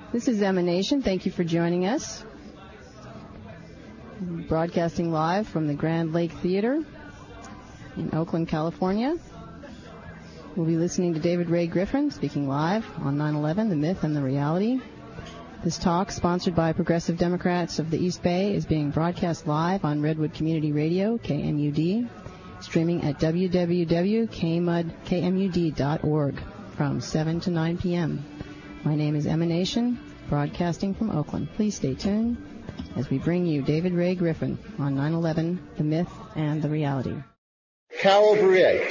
This is Emanation. Thank you for joining us. Broadcasting live from the Grand Lake Theater in Oakland, California. We'll be listening to David Ray Griffin speaking live on 9/11, the myth and the reality. This talk, sponsored by Progressive Democrats of the East Bay, is being broadcast live on Redwood Community Radio, KMUD, streaming at www.kmud.org from 7 to 9 p.m. My name is Emanation, broadcasting from Oakland. Please stay tuned as we bring you David Ray Griffin on 9/11, the myth and the reality. Calibrate.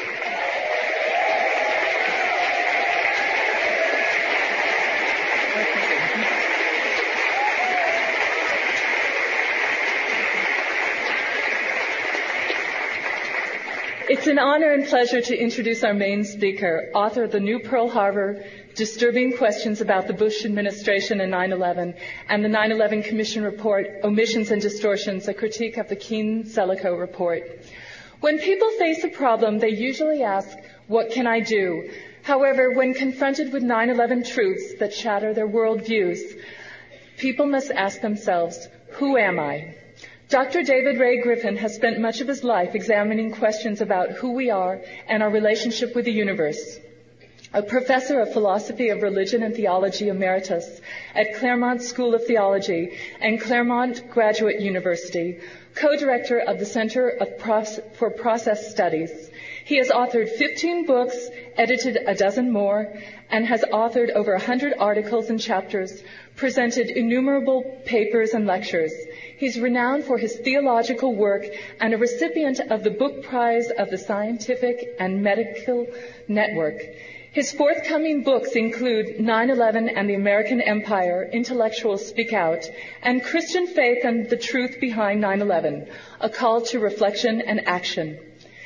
It's an honor and pleasure to introduce our main speaker, author of the new Pearl Harbor, Disturbing Questions About the Bush Administration and 9/11, and the 9/11 Commission Report, Omissions and Distortions, a critique of the Keene-Zelikow report. When people face a problem, they usually ask, what can I do? However, when confronted with 9/11 truths that shatter their worldviews, people must ask themselves, who am I? Dr. David Ray Griffin has spent much of his life examining questions about who we are and our relationship with the universe. A professor of philosophy of religion and theology emeritus at Claremont School of Theology and Claremont Graduate University, co-director of the Center for Process Studies. He has authored 15 books, edited a dozen more, and has authored over 100 articles and chapters, presented innumerable papers and lectures. He's renowned for his theological work and a recipient of the Book Prize of the Scientific and Medical Network. His forthcoming books include 9/11 and the American Empire, Intellectuals Speak Out, and Christian Faith and the Truth Behind 9/11, A Call to Reflection and Action.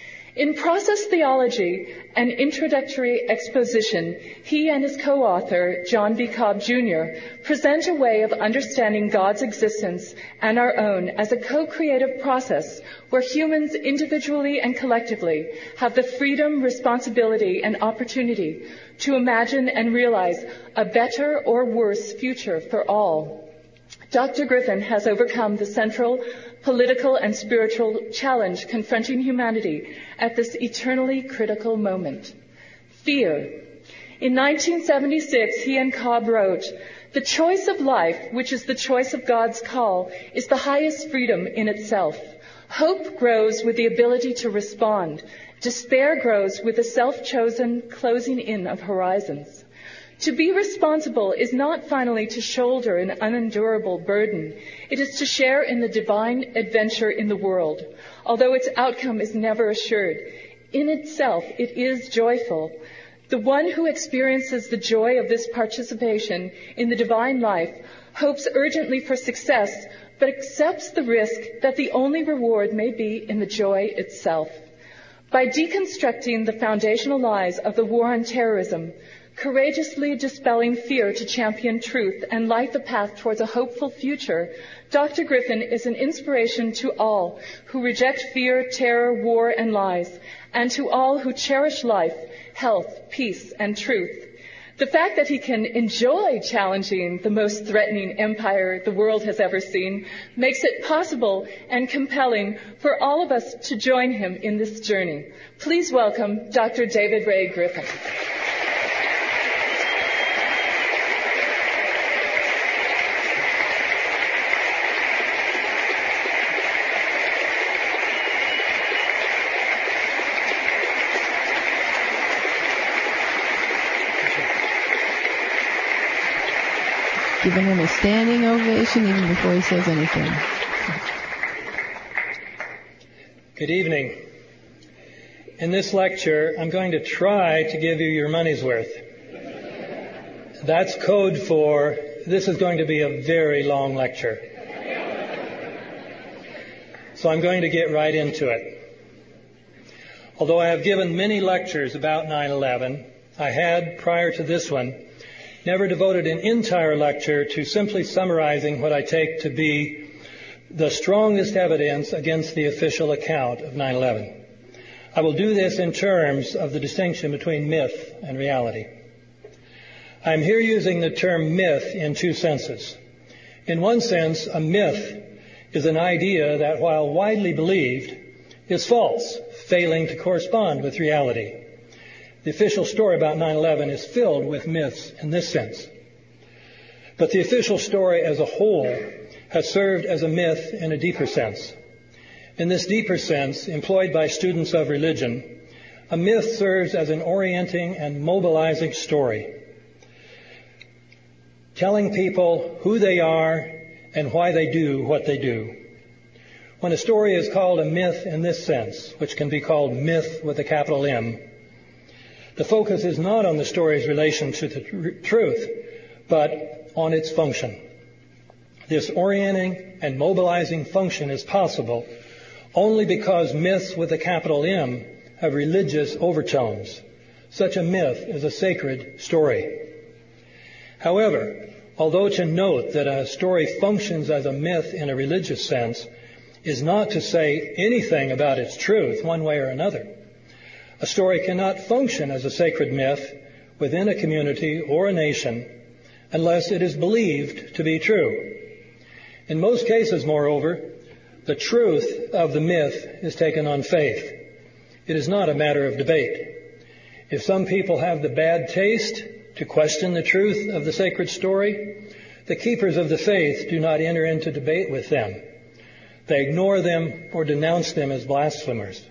In Process Theology, an introductory exposition, he and his co-author, John B. Cobb Jr., present a way of understanding God's existence and our own as a co-creative process where humans individually and collectively have the freedom, responsibility, and opportunity to imagine and realize a better or worse future for all. Dr. Griffin has overcome the central political and spiritual challenge confronting humanity at this eternally critical moment: fear. In 1976, he and Cobb wrote, "The choice of life, which is the choice of God's call, is the highest freedom in itself. Hope grows with the ability to respond. Despair grows with the self-chosen closing in of horizons. To be responsible is not finally to shoulder an unendurable burden. It is to share in the divine adventure in the world. Although its outcome is never assured, in itself it is joyful. The one who experiences the joy of this participation in the divine life hopes urgently for success, but accepts the risk that the only reward may be in the joy itself. By deconstructing the foundational lies of the war on terrorism, courageously dispelling fear to champion truth and light the path towards a hopeful future, Dr. Griffin is an inspiration to all who reject fear, terror, war, and lies, and to all who cherish life, health, peace, and truth. The fact that he can enjoy challenging the most threatening empire the world has ever seen makes it possible and compelling for all of us to join him in this journey. Please welcome Dr. David Ray Griffin. Giving him a standing ovation even before he says anything. Good evening. In this lecture, I'm going to try to give you your money's worth. That's code for this is going to be a very long lecture. So I'm going to get right into it. Although I have given many lectures about 9/11, I had, prior to this one, never devoted an entire lecture to simply summarizing what I take to be the strongest evidence against the official account of 9/11. I will do this in terms of the distinction between myth and reality. I'm here using the term myth in two senses. In one sense, a myth is an idea that, while widely believed, is false, failing to correspond with reality. The official story about 9/11 is filled with myths in this sense. But the official story as a whole has served as a myth in a deeper sense. In this deeper sense, employed by students of religion, a myth serves as an orienting and mobilizing story, telling people who they are and why they do what they do. When a story is called a myth in this sense, which can be called myth with a capital M, the focus is not on the story's relation to the truth, but on its function. This orienting and mobilizing function is possible only because myths with a capital M have religious overtones. Such a myth is a sacred story. However, although to note that a story functions as a myth in a religious sense is not to say anything about its truth one way or another, a story cannot function as a sacred myth within a community or a nation unless it is believed to be true. In most cases, moreover, the truth of the myth is taken on faith. It is not a matter of debate. If some people have the bad taste to question the truth of the sacred story, the keepers of the faith do not enter into debate with them. They ignore them or denounce them as blasphemers.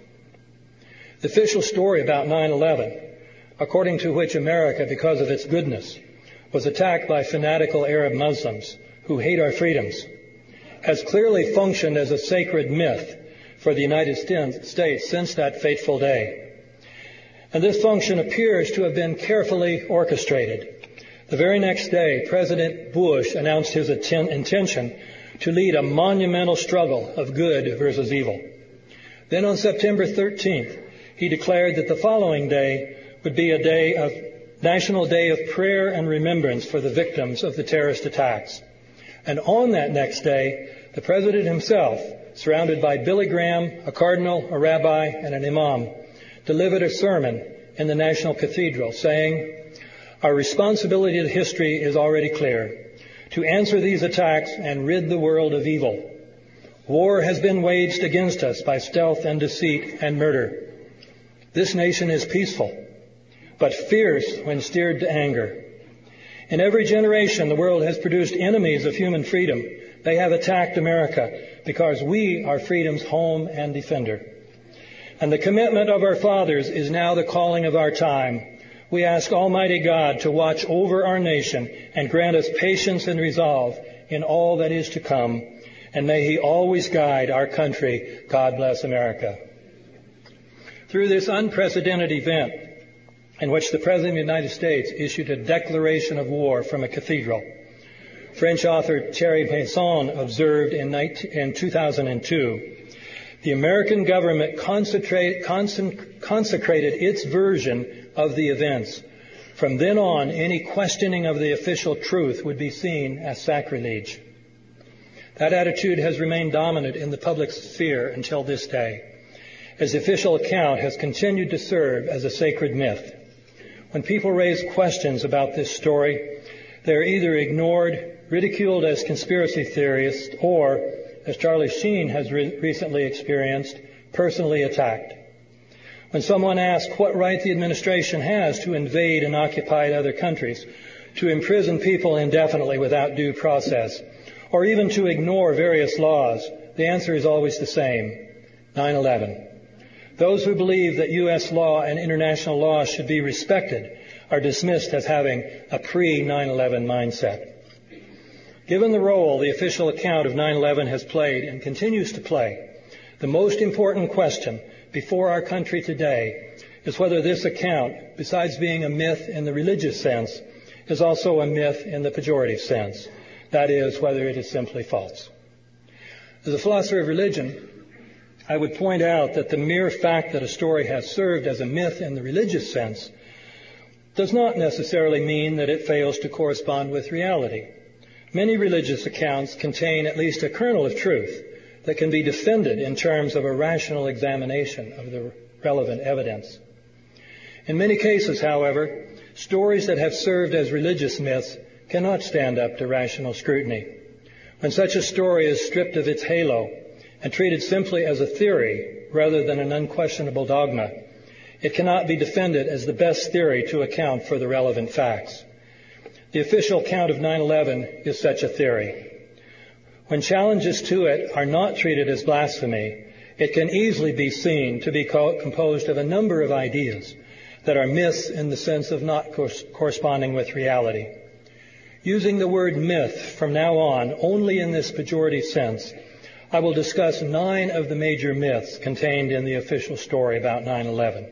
The official story about 9/11, according to which America, because of its goodness, was attacked by fanatical Arab Muslims who hate our freedoms, has clearly functioned as a sacred myth for the United States since that fateful day. And this function appears to have been carefully orchestrated. The very next day, President Bush announced his intention to lead a monumental struggle of good versus evil. Then on September 13th, he declared that the following day would be a National Day of Prayer and Remembrance for the victims of the terrorist attacks. And on that next day, the President himself, surrounded by Billy Graham, a cardinal, a rabbi, and an imam, delivered a sermon in the National Cathedral saying, "Our responsibility to history is already clear, to answer these attacks and rid the world of evil. War has been waged against us by stealth and deceit and murder. This nation is peaceful, but fierce when steered to anger. In every generation, the world has produced enemies of human freedom. They have attacked America because we are freedom's home and defender. And the commitment of our fathers is now the calling of our time. We ask Almighty God to watch over our nation and grant us patience and resolve in all that is to come. And may He always guide our country. God bless America." Through this unprecedented event, in which the President of the United States issued a declaration of war from a cathedral, French author Thierry Meyssan observed in 2002, the American government consecrated its version of the events. From then on, any questioning of the official truth would be seen as sacrilege. That attitude has remained dominant in the public sphere until this day, as the official account has continued to serve as a sacred myth. When people raise questions about this story, they are either ignored, ridiculed as conspiracy theorists, or, as Charlie Sheen has recently experienced, personally attacked. When someone asks what right the administration has to invade and occupy other countries, to imprison people indefinitely without due process, or even to ignore various laws, the answer is always the same: 9/11. Those who believe that U.S. law and international law should be respected are dismissed as having a pre-9/11 mindset. Given the role the official account of 9/11 has played and continues to play, the most important question before our country today is whether this account, besides being a myth in the religious sense, is also a myth in the pejorative sense. That is, whether it is simply false. As a philosopher of religion, I would point out that the mere fact that a story has served as a myth in the religious sense does not necessarily mean that it fails to correspond with reality. Many religious accounts contain at least a kernel of truth that can be defended in terms of a rational examination of the relevant evidence. In many cases, however, stories that have served as religious myths cannot stand up to rational scrutiny. When such a story is stripped of its halo and treated simply as a theory rather than an unquestionable dogma, it cannot be defended as the best theory to account for the relevant facts. The official account of 9/11 is such a theory. When challenges to it are not treated as blasphemy, it can easily be seen to be composed of a number of ideas that are myths in the sense of not corresponding with reality. Using the word myth from now on only in this pejorative sense, I will discuss 9 of the major myths contained in the official story about 9/11.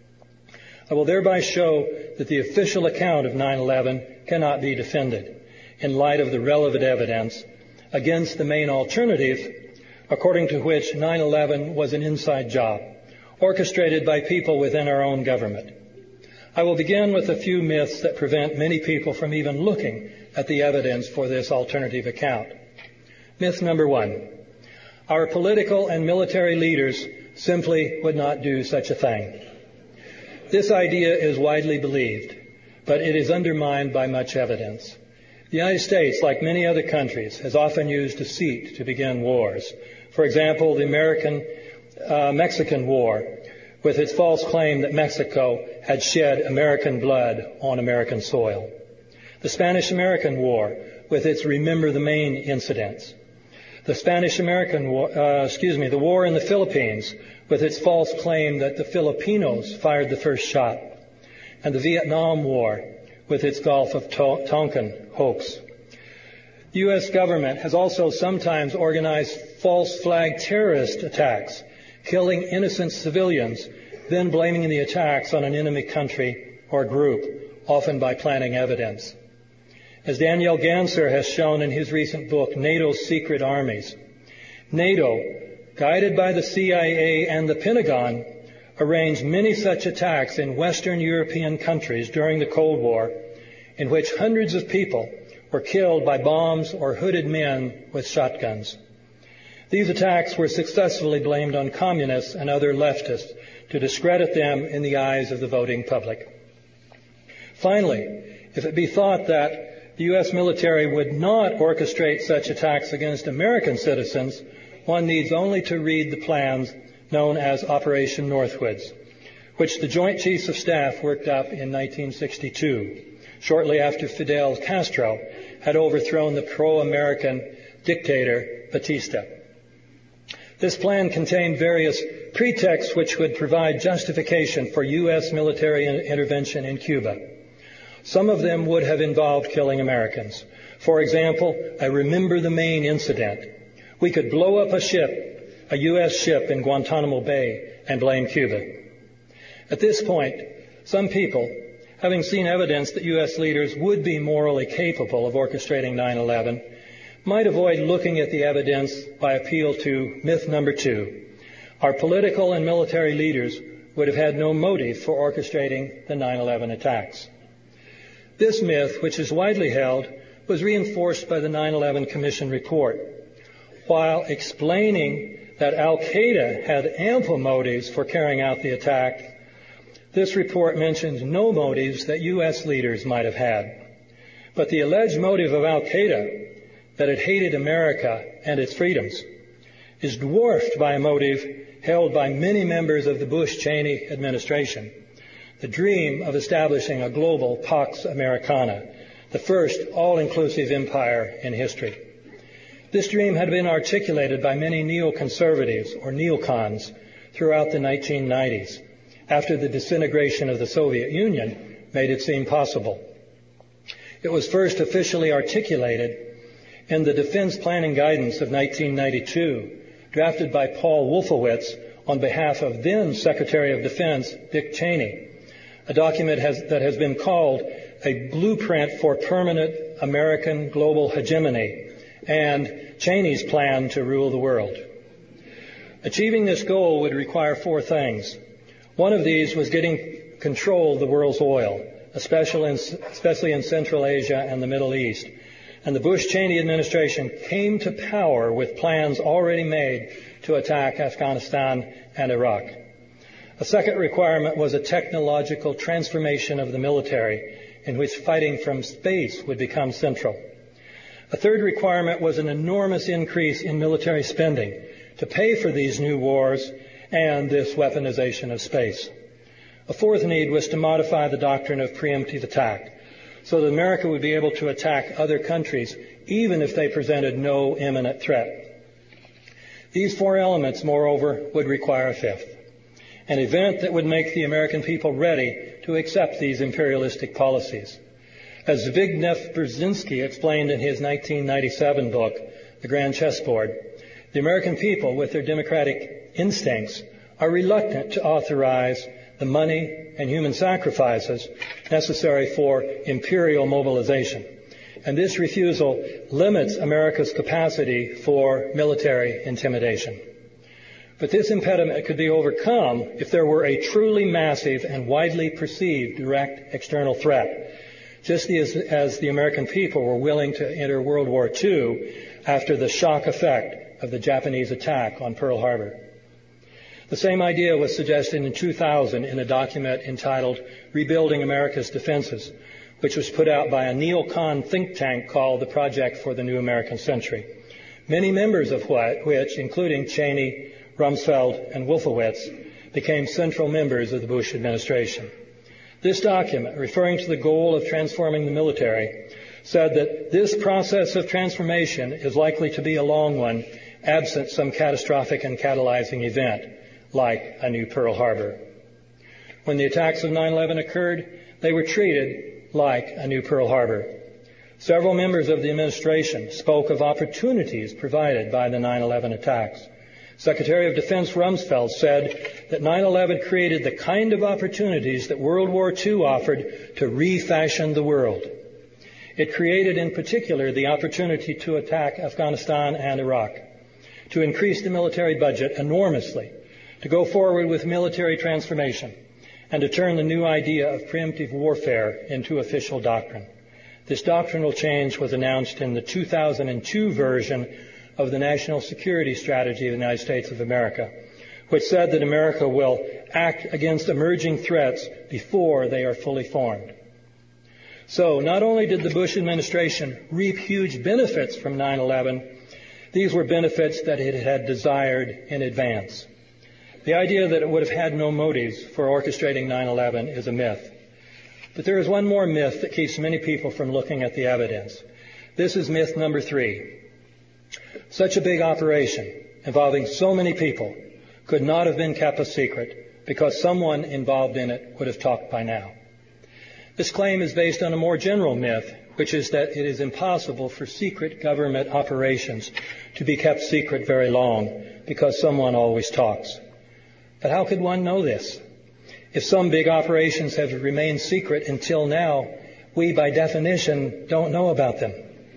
I will thereby show that the official account of 9/11 cannot be defended in light of the relevant evidence against the main alternative, according to which 9/11 was an inside job, orchestrated by people within our own government. I will begin with a few myths that prevent many people from even looking at the evidence for this alternative account. Myth number 1. Our political and military leaders simply would not do such a thing. This idea is widely believed, but it is undermined by much evidence. The United States, like many other countries, has often used deceit to begin wars. For example, the American-Mexican War, with its false claim that Mexico had shed American blood on American soil. The Spanish-American War, with its Remember the Maine incidents. The Spanish-American War, the war in the Philippines, with its false claim that the Filipinos fired the first shot. And the Vietnam War, with its Gulf of Tonkin hoax. The U.S. government has also sometimes organized false flag terrorist attacks, killing innocent civilians, then blaming the attacks on an enemy country or group, often by planting evidence. As Daniel Ganser has shown in his recent book, NATO's Secret Armies, NATO, guided by the CIA and the Pentagon, arranged many such attacks in Western European countries during the Cold War, in which hundreds of people were killed by bombs or hooded men with shotguns. These attacks were successfully blamed on communists and other leftists to discredit them in the eyes of the voting public. Finally, if it be thought that the U.S. military would not orchestrate such attacks against American citizens, one needs only to read the plans known as Operation Northwoods, which the Joint Chiefs of Staff worked up in 1962, shortly after Fidel Castro had overthrown the pro-American dictator Batista. This plan contained various pretexts which would provide justification for U.S. military intervention in Cuba. Some of them would have involved killing Americans. For example, I remember the Maine incident. We could blow up a U.S. ship in Guantanamo Bay and blame Cuba. At this point, some people, having seen evidence that U.S. leaders would be morally capable of orchestrating 9/11, might avoid looking at the evidence by appeal to myth number 2. Our political and military leaders would have had no motive for orchestrating the 9/11 attacks. This myth, which is widely held, was reinforced by the 9/11 Commission report. While explaining that Al-Qaeda had ample motives for carrying out the attack, this report mentions no motives that U.S. leaders might have had. But the alleged motive of Al-Qaeda, that it hated America and its freedoms, is dwarfed by a motive held by many members of the Bush-Cheney administration, the dream of establishing a global Pax Americana, the first all-inclusive empire in history. This dream had been articulated by many neoconservatives, or neocons, throughout the 1990s, after the disintegration of the Soviet Union made it seem possible. It was first officially articulated in the Defense Planning Guidance of 1992, drafted by Paul Wolfowitz on behalf of then Secretary of Defense Dick Cheney, a document that has been called a blueprint for permanent American global hegemony and Cheney's plan to rule the world. Achieving this goal would require 4 things. One of these was getting control of the world's oil, especially in Central Asia and the Middle East. And the Bush-Cheney administration came to power with plans already made to attack Afghanistan and Iraq. A second requirement was a technological transformation of the military, in which fighting from space would become central. A third requirement was an enormous increase in military spending to pay for these new wars and this weaponization of space. A fourth need was to modify the doctrine of preemptive attack, so that America would be able to attack other countries even if they presented no imminent threat. These four elements, moreover, would require a fifth, an event that would make the American people ready to accept these imperialistic policies. As Zbigniew Brzezinski explained in his 1997 book, The Grand Chessboard, the American people, with their democratic instincts, are reluctant to authorize the money and human sacrifices necessary for imperial mobilization. And this refusal limits America's capacity for military intimidation. But this impediment could be overcome if there were a truly massive and widely perceived direct external threat, just as the American people were willing to enter World War II after the shock effect of the Japanese attack on Pearl Harbor. The same idea was suggested in 2000 in a document entitled Rebuilding America's Defenses, which was put out by a neocon think tank called the Project for the New American Century, many members of which, including Cheney, Rumsfeld, and Wolfowitz, became central members of the Bush administration. This document, referring to the goal of transforming the military, said that this process of transformation is likely to be a long one, absent some catastrophic and catalyzing event, like a new Pearl Harbor. When the attacks of 9/11 occurred, they were treated like a new Pearl Harbor. Several members of the administration spoke of opportunities provided by the 9/11 attacks. Secretary of Defense Rumsfeld said that 9/11 created the kind of opportunities that World War II offered to refashion the world. It created in particular the opportunity to attack Afghanistan and Iraq, to increase the military budget enormously, to go forward with military transformation, and to turn the new idea of preemptive warfare into official doctrine. This doctrinal change was announced in the 2002 version of the National Security Strategy of the United States of America, which said that America will act against emerging threats before they are fully formed. So not only did the Bush administration reap huge benefits from 9/11, these were benefits that it had desired in advance. The idea that it would have had no motives for orchestrating 9/11 is a myth. But there is one more myth that keeps many people from looking at the evidence. This is myth number 3. Such a big operation involving so many people could not have been kept a secret because someone involved in it would have talked by now. This claim is based on a more general myth, which is that it is impossible for secret government operations to be kept secret very long because someone always talks. But how could one know this? If some big operations have remained secret until now, we by definition don't know about them.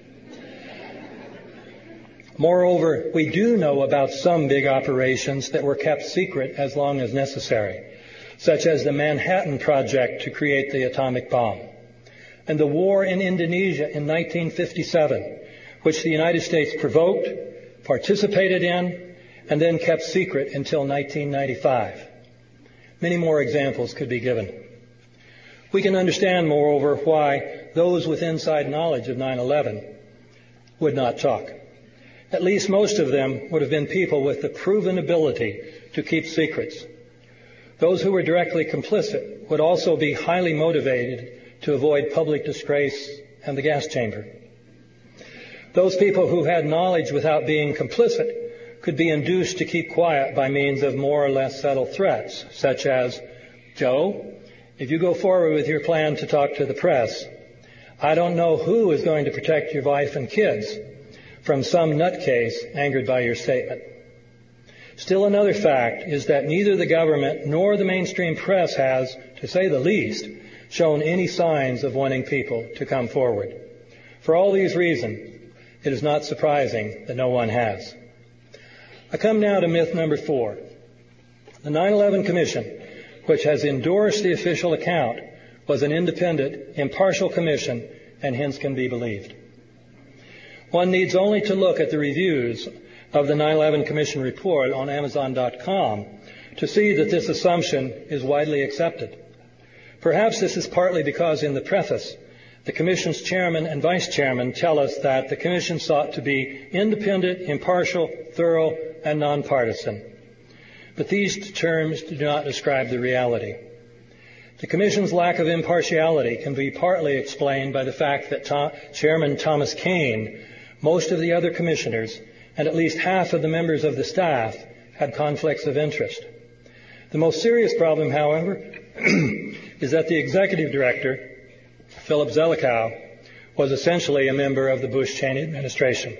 Moreover, we do know about some big operations that were kept secret as long as necessary, such as the Manhattan Project to create the atomic bomb, and the war in Indonesia in 1957, which the United States provoked, participated in, and then kept secret until 1995. Many more examples could be given. We can understand, moreover, why those with inside knowledge of 9/11 would not talk. At least most of them would have been people with the proven ability to keep secrets. Those who were directly complicit would also be highly motivated to avoid public disgrace and the gas chamber. Those people who had knowledge without being complicit could be induced to keep quiet by means of more or less subtle threats, such as, Joe, if you go forward with your plan to talk to the press, I don't know who is going to protect your wife and kids from some nutcase angered by your statement. Still another fact is that neither the government nor the mainstream press has, to say the least, shown any signs of wanting people to come forward. For all these reasons, it is not surprising that no one has. I come now to myth number 4. The 9/11 Commission, which has endorsed the official account, was an independent, impartial commission and hence can be believed. One needs only to look at the reviews of the 9/11 Commission report on Amazon.com to see that this assumption is widely accepted. Perhaps this is partly because in the preface, the Commission's chairman and vice chairman tell us that the Commission sought to be independent, impartial, thorough, and nonpartisan. But these terms do not describe the reality. The Commission's lack of impartiality can be partly explained by the fact that Chairman Thomas Kane, most of the other commissioners, and at least half of the members of the staff had conflicts of interest. The most serious problem, however, is that the executive director, Philip Zelikow, was essentially a member of the Bush-Cheney administration.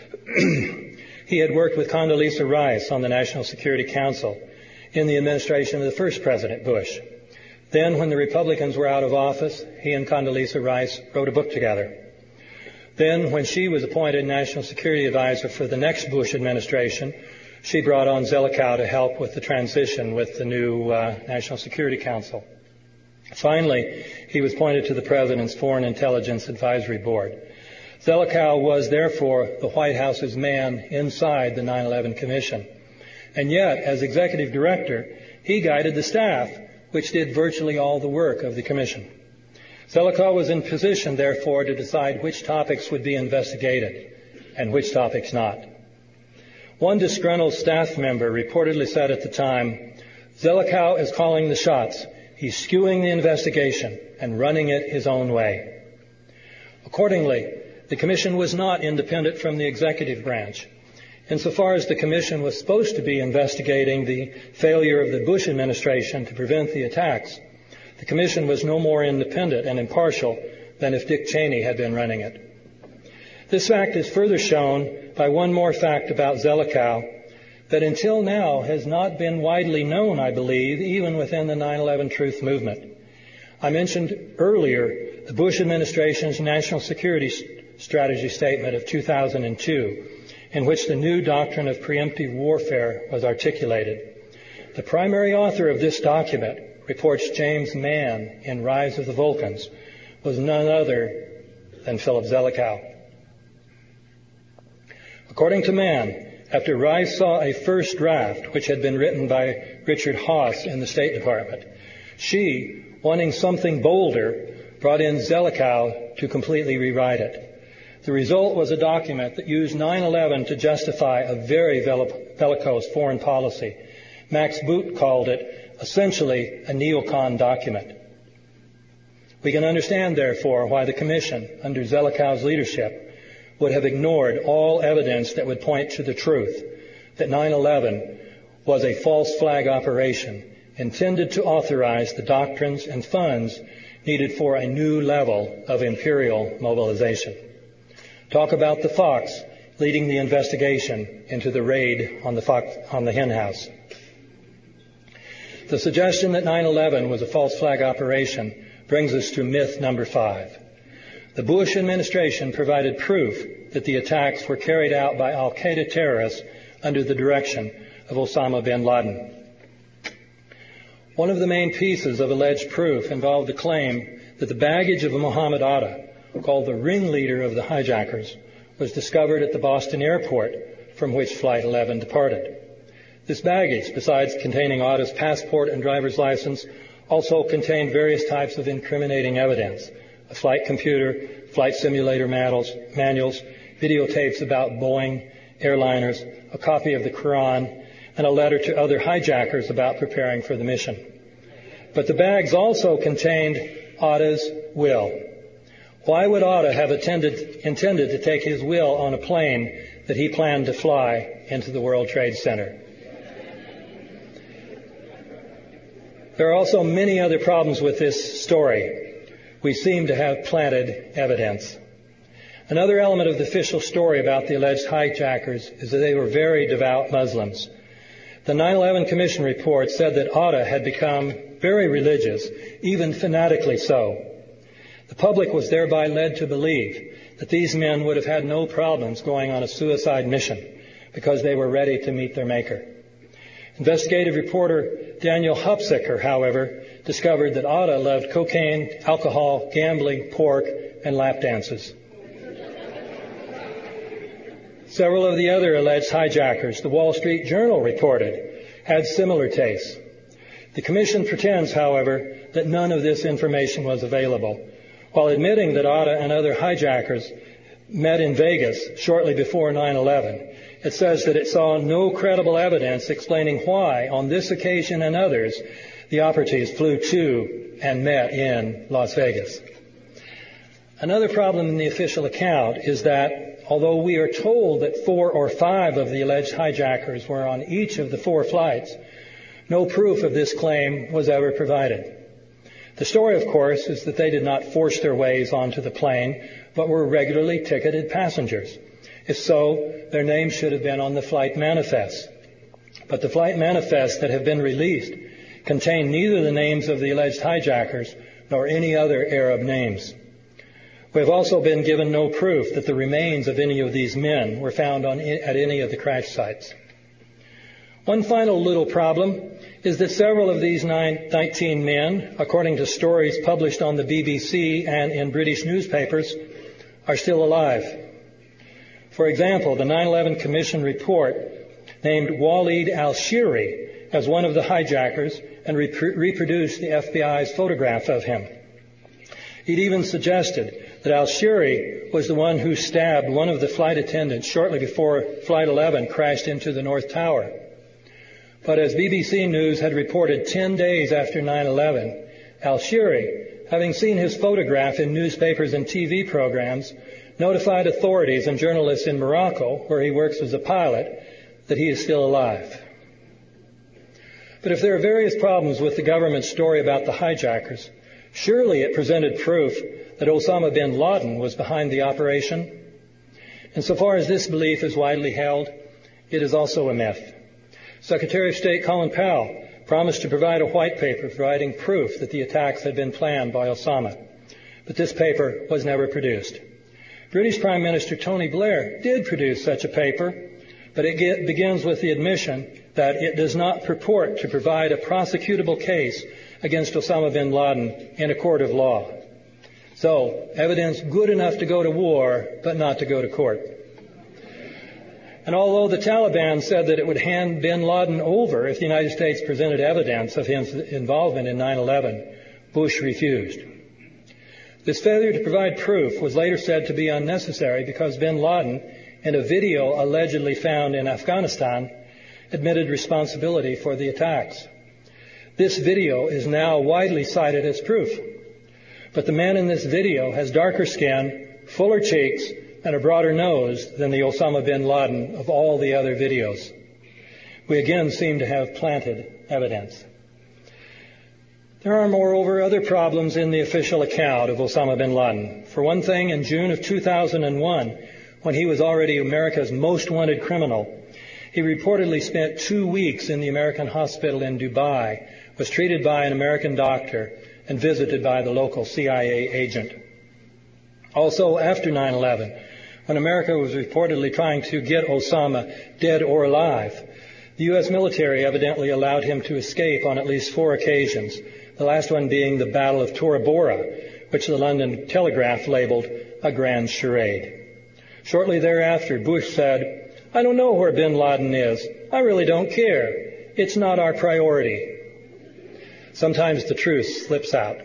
He had worked with Condoleezza Rice on the National Security Council in the administration of the first President Bush. Then, when the Republicans were out of office, he and Condoleezza Rice wrote a book together. Then, when she was appointed National Security Advisor for the next Bush administration, she brought on Zelikow to help with the transition with the new National Security Council. Finally, he was appointed to the President's Foreign Intelligence Advisory Board. Zelikow was, therefore, the White House's man inside the 9/11 Commission. And yet, as executive director, he guided the staff, which did virtually all the work of the Commission. Zelikow was in position, therefore, to decide which topics would be investigated and which topics not. One disgruntled staff member reportedly said at the time, "Zelikow is calling the shots. He's skewing the investigation and running it his own way." Accordingly, the Commission was not independent from the executive branch. Insofar as the Commission was supposed to be investigating the failure of the Bush administration to prevent the attacks, the Commission was no more independent and impartial than if Dick Cheney had been running it. This fact is further shown by one more fact about Zelikow that until now has not been widely known, I believe, even within the 9/11 Truth movement. I mentioned earlier the Bush administration's National Security Strategy Statement of 2002, in which the new doctrine of preemptive warfare was articulated. The primary author of this document, reports James Mann in Rise of the Vulcans, was none other than Philip Zelikow. According to Mann, after Rice saw a first draft, which had been written by Richard Haass in the State Department, she, wanting something bolder, brought in Zelikow to completely rewrite it. The result was a document that used 9/11 to justify a very bellicose foreign policy. Max Boot called it essentially a neocon document. We can understand, therefore, why the Commission, under Zelikow's leadership, would have ignored all evidence that would point to the truth that 9/11 was a false flag operation intended to authorize the doctrines and funds needed for a new level of imperial mobilization. Talk about the Fox leading the investigation into the raid on the hen house. The suggestion that 9/11 was a false flag operation brings us to myth number 5. The Bush administration provided proof that the attacks were carried out by al-Qaeda terrorists under the direction of Osama bin Laden. One of the main pieces of alleged proof involved the claim that the baggage of Mohammed Atta, called the ringleader of the hijackers, was discovered at the Boston airport from which Flight 11 departed. This baggage, besides containing Atta's passport and driver's license, also contained various types of incriminating evidence: a flight computer, flight simulator manuals, videotapes about Boeing airliners, a copy of the Quran, and a letter to other hijackers about preparing for the mission. But the bags also contained Atta's will. Why would Atta have intended to take his will on a plane that he planned to fly into the World Trade Center? There are also many other problems with this story. We seem to have planted evidence. Another element of the official story about the alleged hijackers is that they were very devout Muslims. The 9/11 Commission report said that Atta had become very religious, even fanatically so. The public was thereby led to believe that these men would have had no problems going on a suicide mission because they were ready to meet their Maker. Investigative reporter Daniel Hupsicker, however, discovered that Atta loved cocaine, alcohol, gambling, pork, and lap dances. Several of the other alleged hijackers, the Wall Street Journal reported, had similar tastes. The Commission pretends, however, that none of this information was available, while admitting that Atta and other hijackers met in Vegas shortly before 9/11. It says that it saw no credible evidence explaining why, on this occasion and others, the operatives flew to and met in Las Vegas. Another problem in the official account is that, although we are told that 4 or 5 of the alleged hijackers were on each of the 4 flights, no proof of this claim was ever provided. The story, of course, is that they did not force their ways onto the plane, but were regularly ticketed passengers. If so, their names should have been on the flight manifests. But the flight manifests that have been released contain neither the names of the alleged hijackers nor any other Arab names. We have also been given no proof that the remains of any of these men were found at any of the crash sites. One final little problem is that several of these 19 men, according to stories published on the BBC and in British newspapers, are still alive. For example, the 9/11 Commission report named Waleed al-Shiri as one of the hijackers and reproduced the FBI's photograph of him. It even suggested that al-Shiri was the one who stabbed one of the flight attendants shortly before Flight 11 crashed into the North Tower. But as BBC News had reported 10 days after 9/11, al-Shiri, having seen his photograph in newspapers and TV programs, notified authorities and journalists in Morocco, where he works as a pilot, that he is still alive. But if there are various problems with the government's story about the hijackers, surely it presented proof that Osama bin Laden was behind the operation. Insofar as this belief is widely held, it is also a myth. Secretary of State Colin Powell promised to provide a white paper providing proof that the attacks had been planned by Osama, but this paper was never produced. British Prime Minister Tony Blair did produce such a paper, but it begins with the admission that it does not purport to provide a prosecutable case against Osama bin Laden in a court of law. So, evidence good enough to go to war, but not to go to court. And although the Taliban said that it would hand bin Laden over if the United States presented evidence of his involvement in 9/11, Bush refused. This failure to provide proof was later said to be unnecessary because bin Laden, in a video allegedly found in Afghanistan, admitted responsibility for the attacks. This video is now widely cited as proof. But the man in this video has darker skin, fuller cheeks, and a broader nose than the Osama bin Laden of all the other videos. We again seem to have planted evidence. There are, moreover, other problems in the official account of Osama bin Laden. For one thing, in June of 2001, when he was already America's most wanted criminal, he reportedly spent 2 weeks in the American hospital in Dubai, was treated by an American doctor, and visited by the local CIA agent. Also, after 9/11, when America was reportedly trying to get Osama dead or alive, the U.S. military evidently allowed him to escape on at least 4 occasions, the last one being the Battle of Tora Bora, which the London Telegraph labeled a grand charade. Shortly thereafter, Bush said, "I don't know where bin Laden is. I really don't care. It's not our priority." Sometimes the truth slips out.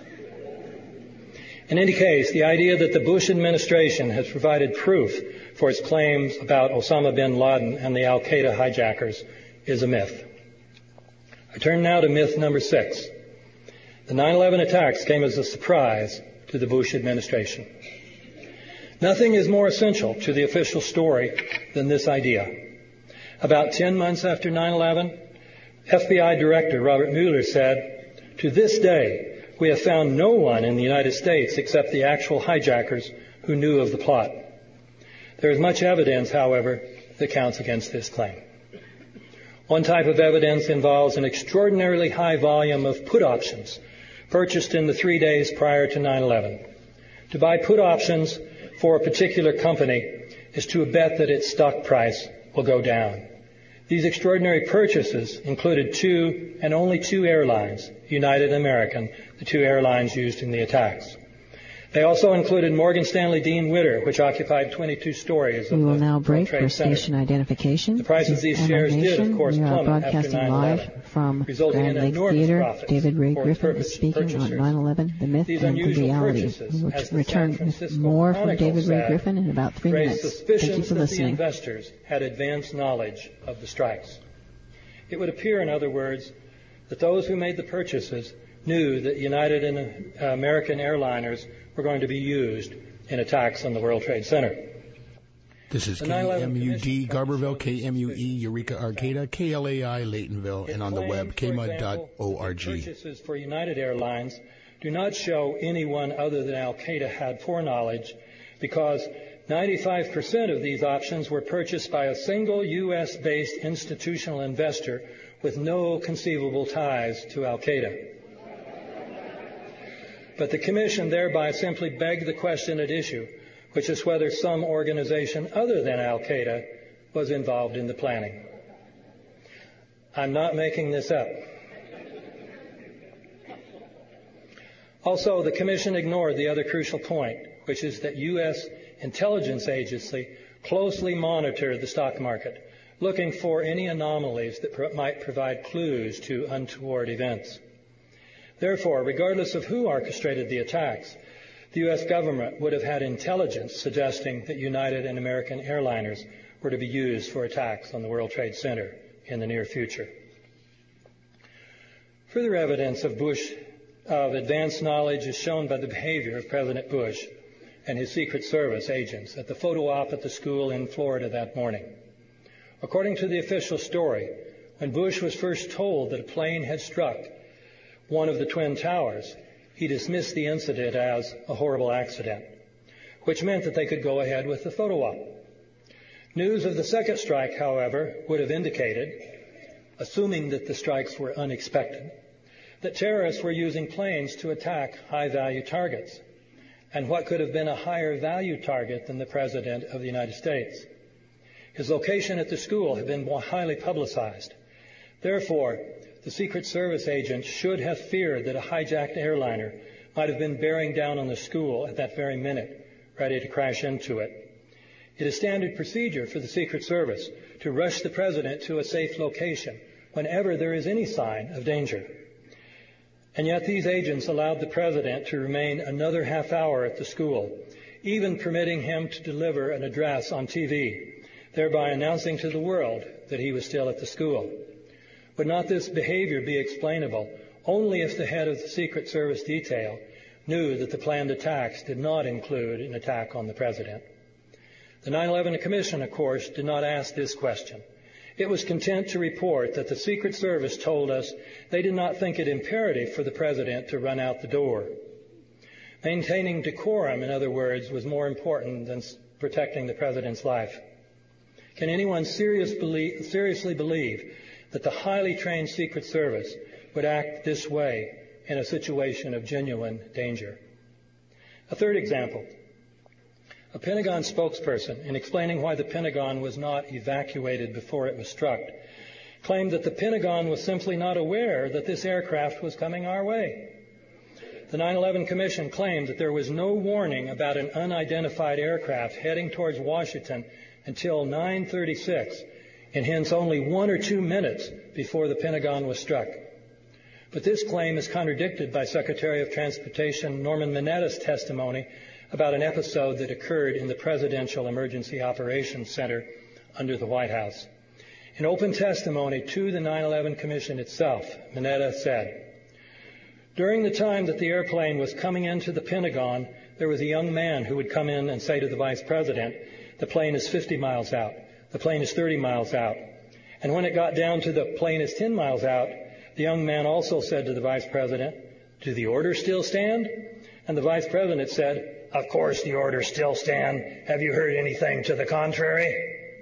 In any case, the idea that the Bush administration has provided proof for its claims about Osama bin Laden and the al-Qaeda hijackers is a myth. I turn now to myth number 6. The 9/11 attacks came as a surprise to the Bush administration. Nothing is more essential to the official story than this idea. About 10 months after 9/11, FBI Director Robert Mueller said, "To this day, we have found no one in the United States except the actual hijackers who knew of the plot." There is much evidence, however, that counts against this claim. One type of evidence involves an extraordinarily high volume of put options purchased in the 3 days prior to 9/11. To buy put options for a particular company is to bet that its stock price will go down. These extraordinary purchases included 2 and only 2 airlines, United and American, the 2 airlines used in the attacks. They also included Morgan Stanley Dean Witter, which occupied 22 stories of We will the now World break Trade for Center. station identification. The price of these shares did, of course, We are plummet after broadcasting 9/11, live from resulting Grand in Lake enormous Theater. profits David Ray for Griffin is speaking purchasers. on 9/11, the myth These and the unusual reality. purchases, We will as the return San with Francisco more from Chronicle David Ray said, Griffin in about 3 raised minutes. Thank you suspicions for that the listening. investors had advanced knowledge of the strikes. It would appear, in other words, that those who made the purchases knew that United and American airliners were going to be used in attacks on the World Trade Center. This is The 9/11 KMUD Commission Garberville, KMUE Eureka Arcata, KLAI Laytonville, and on the web, kmud.org. Purchases for United Airlines do not show anyone other than Al-Qaeda had foreknowledge, because 95% of these options were purchased by a single U.S.-based institutional investor with no conceivable ties to Al-Qaeda. But the Commission thereby simply begged the question at issue, which is whether some organization other than Al-Qaeda was involved in the planning. I'm not making this up. Also, the Commission ignored the other crucial point, which is that U.S. intelligence agency closely monitored the stock market, looking for any anomalies that might provide clues to untoward events. Therefore, regardless of who orchestrated the attacks, the U.S. government would have had intelligence suggesting that United and American airliners were to be used for attacks on the World Trade Center in the near future. Further evidence of advanced knowledge is shown by the behavior of President Bush and his Secret Service agents at the photo op at the school in Florida that morning. According to the official story, when Bush was first told that a plane had struck one of the Twin Towers, he dismissed the incident as a horrible accident, which meant that they could go ahead with the photo op. News of the second strike, however, would have indicated, assuming that the strikes were unexpected, that terrorists were using planes to attack high-value targets. And what could have been a higher value target than the President of the United States? His location at the school had been more highly publicized. Therefore, the Secret Service agents should have feared that a hijacked airliner might have been bearing down on the school at that very minute, ready to crash into it. It is standard procedure for the Secret Service to rush the President to a safe location whenever there is any sign of danger. And yet these agents allowed the President to remain another half hour at the school, even permitting him to deliver an address on TV, thereby announcing to the world that he was still at the school. Would not this behavior be explainable only if the head of the Secret Service detail knew that the planned attacks did not include an attack on the President? The 9/11 Commission, of course, did not ask this question. It was content to report that the Secret Service told us they did not think it imperative for the President to run out the door. Maintaining decorum, in other words, was more important than protecting the President's life. Can anyone seriously believe that the highly trained Secret Service would act this way in a situation of genuine danger? A third example. A Pentagon spokesperson, in explaining why the Pentagon was not evacuated before it was struck, claimed that the Pentagon was simply not aware that this aircraft was coming our way. The 9/11 Commission claimed that there was no warning about an unidentified aircraft heading towards Washington until 9:36, and hence only 1 or 2 minutes before the Pentagon was struck. But this claim is contradicted by Secretary of Transportation Norman Mineta's testimony about an episode that occurred in the Presidential Emergency Operations Center under the White House. In open testimony to the 9/11 Commission itself, Mineta said, "During the time that the airplane was coming into the Pentagon, there was a young man who would come in and say to the Vice President, 'The plane is 50 miles out. The plane is 30 miles out.' And when it got down to the plane is 10 miles out, the young man also said to the Vice President, 'Do the orders still stand?' And the Vice President said, 'Of course the orders still stand. Have you heard anything to the contrary?'"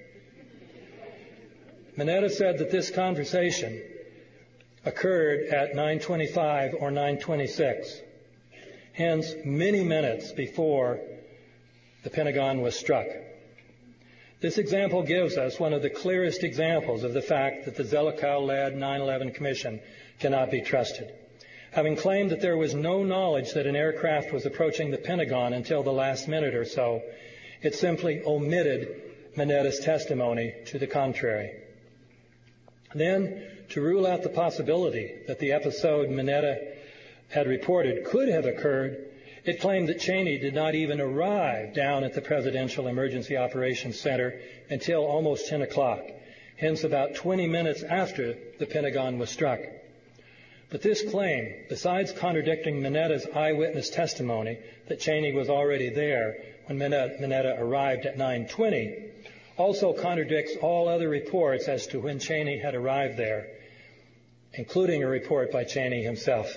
Mineta said that this conversation occurred at 9:25 or 9:26, hence many minutes before the Pentagon was struck. This example gives us one of the clearest examples of the fact that the Zelikow-led 9/11 Commission cannot be trusted. Having claimed that there was no knowledge that an aircraft was approaching the Pentagon until the last minute or so, it simply omitted Minetta's testimony to the contrary. Then, to rule out the possibility that the episode Minetta had reported could have occurred, it claimed that Cheney did not even arrive down at the Presidential Emergency Operations Center until almost 10 o'clock, hence about 20 minutes after the Pentagon was struck. But this claim, besides contradicting Minetta's eyewitness testimony that Cheney was already there when Minetta arrived at 9:20, also contradicts all other reports as to when Cheney had arrived there, including a report by Cheney himself.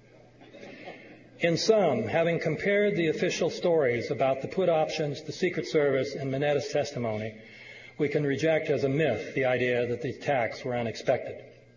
In sum, having compared the official stories about the put options, the Secret Service, and Minetta's testimony, we can reject as a myth the idea that the attacks were unexpected.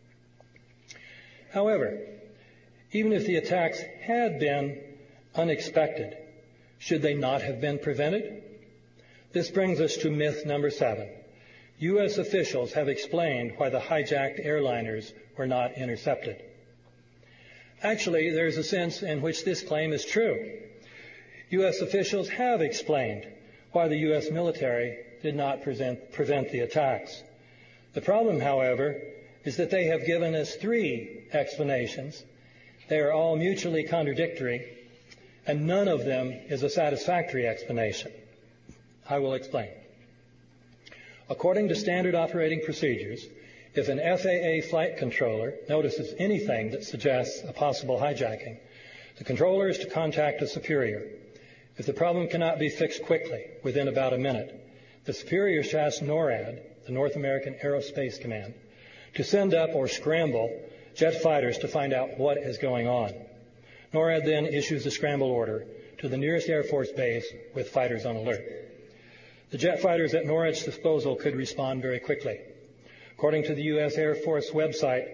However, even if the attacks had been unexpected, should they not have been prevented? This brings us to myth number 7. U.S. officials have explained why the hijacked airliners were not intercepted. Actually, there is a sense in which this claim is true. U.S. officials have explained why the U.S. military did not prevent the attacks. The problem, however, is that they have given us 3 explanations. They are all mutually contradictory, and none of them is a satisfactory explanation. I will explain. According to standard operating procedures, if an FAA flight controller notices anything that suggests a possible hijacking, the controller is to contact a superior. If the problem cannot be fixed quickly, within about a minute, the superior shall ask NORAD, the North American Aerospace Command, to send up or scramble jet fighters to find out what is going on. NORAD then issues a scramble order to the nearest Air Force base with fighters on alert. The jet fighters at NORAD's disposal could respond very quickly. According to the U.S. Air Force website,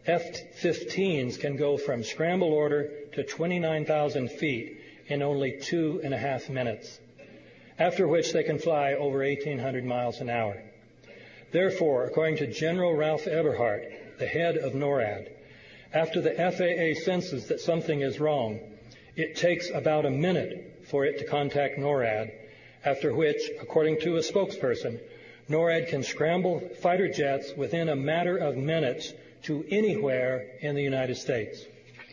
F-15s can go from scramble order to 29,000 feet in only 2.5 minutes, after which they can fly over 1,800 miles an hour. Therefore, according to General Ralph Eberhart, the head of NORAD, after the FAA senses that something is wrong, it takes about a minute for it to contact NORAD, after which, according to a spokesperson, NORAD can scramble fighter jets within a matter of minutes to anywhere in the United States.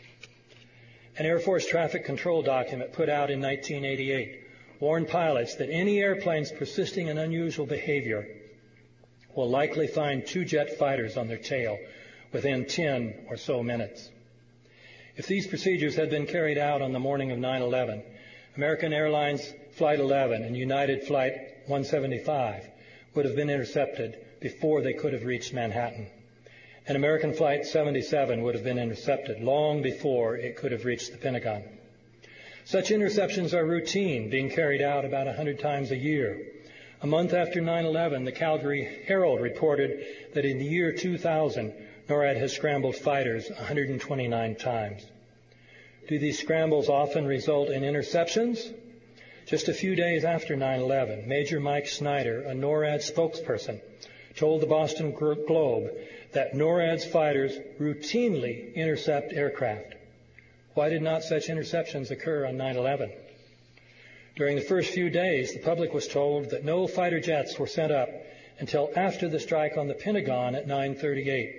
An Air Force traffic control document put out in 1988 warned pilots that any airplanes persisting in unusual behavior will likely find 2 jet fighters on their tail within 10 or so minutes. If these procedures had been carried out on the morning of 9/11, American Airlines Flight 11 and United Flight 175 would have been intercepted before they could have reached Manhattan. And American Flight 77 would have been intercepted long before it could have reached the Pentagon. Such interceptions are routine, being carried out about 100 times a year. A month after 9/11, the Calgary Herald reported that in the year 2000, NORAD has scrambled fighters 129 times. Do these scrambles often result in interceptions? Just a few days after 9/11, Major Mike Snyder, a NORAD spokesperson, told the Boston Globe that NORAD's fighters routinely intercept aircraft. Why did not such interceptions occur on 9/11? During the first few days, the public was told that no fighter jets were sent up until after the strike on the Pentagon at 9:38.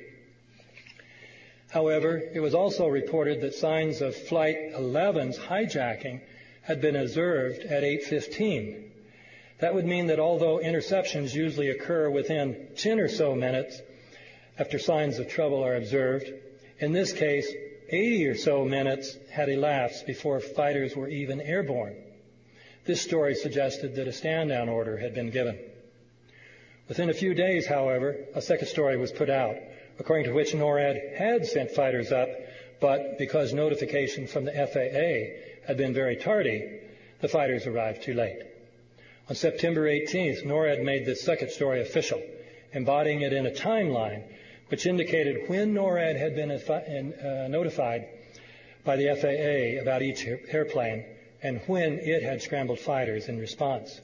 However, it was also reported that signs of Flight 11's hijacking had been observed at 8:15. That would mean that although interceptions usually occur within 10 or so minutes after signs of trouble are observed, in this case, 80 or so minutes had elapsed before fighters were even airborne. This story suggested that a stand-down order had been given. Within a few days, however, a second story was put out, according to which NORAD had sent fighters up, but because notification from the FAA had been very tardy, the fighters arrived too late. On September 18th, NORAD made this second story official, embodying it in a timeline which indicated when NORAD had been notified by the FAA about each airplane and when it had scrambled fighters in response.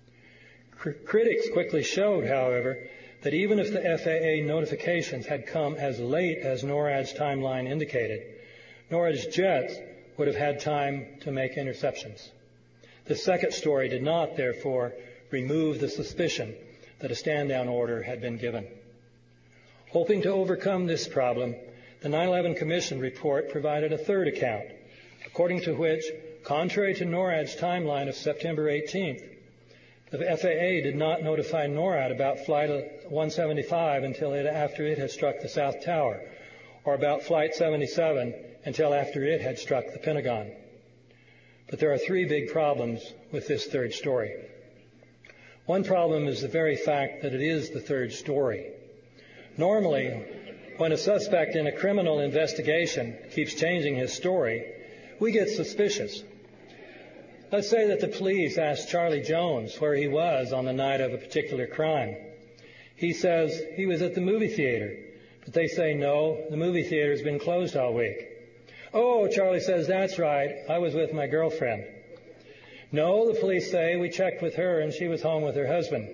Critics quickly showed, however, that even if the FAA notifications had come as late as NORAD's timeline indicated, NORAD's jets would have had time to make interceptions. The second story did not, therefore, remove the suspicion that a stand-down order had been given. Hoping to overcome this problem, the 9/11 Commission report provided a third account, according to which, contrary to NORAD's timeline of September 18th, the FAA did not notify NORAD about Flight 175 until after it had struck the South Tower, or about Flight 77 until after it had struck the Pentagon. But there are three big problems with this third story. One problem is the very fact that it is the third story. Normally, when a suspect in a criminal investigation keeps changing his story, we get suspicious. Let's say that the police asked Charlie Jones where he was on the night of a particular crime. He says he was at the movie theater, but they say, no, the movie theater's been closed all week. Oh, Charlie says, that's right, I was with my girlfriend. No, the police say, we checked with her and she was home with her husband.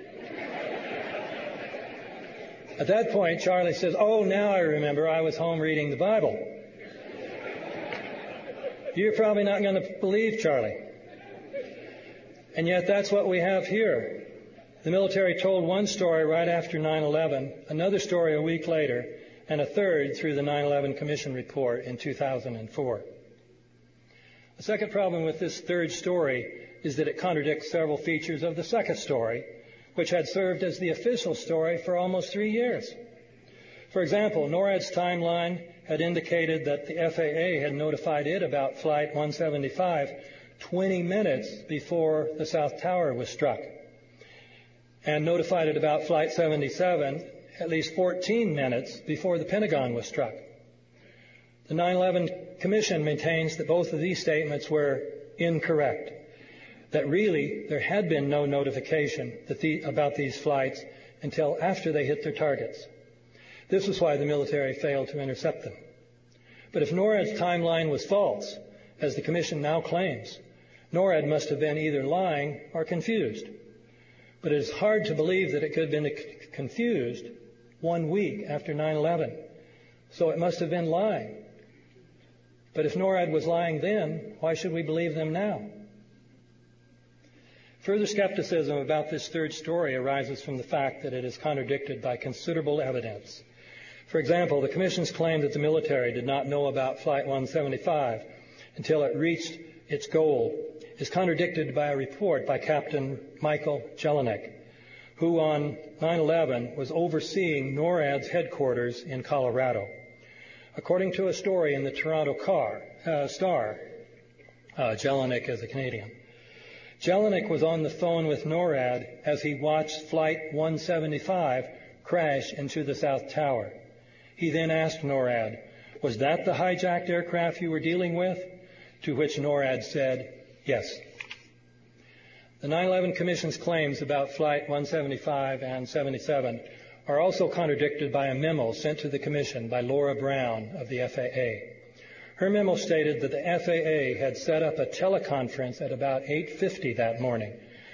At that point, Charlie says, oh, now I remember, I was home reading the Bible. You're probably not going to believe Charlie. And yet that's what we have here. The military told one story right after 9/11, another story a week later, and a third through the 9/11 Commission report in 2004. The second problem with this third story is that it contradicts several features of the second story, which had served as the official story for almost 3 years. For example, NORAD's timeline had indicated that the FAA had notified it about Flight 175 20 minutes before the South Tower was struck, and notified it about Flight 77 at least 14 minutes before the Pentagon was struck. The 9/11 Commission maintains that both of these statements were incorrect, that really there had been no notification about these flights until after they hit their targets. This was why the military failed to intercept them. But if NORAD's timeline was false, as the Commission now claims, NORAD must have been either lying or confused. But it is hard to believe that it could have been confused 1 week after 9/11. So it must have been lying. But if NORAD was lying then, why should we believe them now? Further skepticism about this third story arises from the fact that it is contradicted by considerable evidence. For example, the Commission's claim that the military did not know about Flight 175 until it reached its goal is contradicted by a report by Captain Michael Jelinek, who on 9/11 was overseeing NORAD's headquarters in Colorado. According to a story in the Toronto Star, Jelinek is a Canadian. Jelinek was on the phone with NORAD as he watched Flight 175 crash into the South Tower. He then asked NORAD, was that the hijacked aircraft you were dealing with? To which NORAD said, yes. The 9/11 Commission's claims about Flight 175 and 77 are also contradicted by a memo sent to the Commission by Laura Brown of the FAA. Her memo stated that the FAA had set up a teleconference at about 8:50 that morning,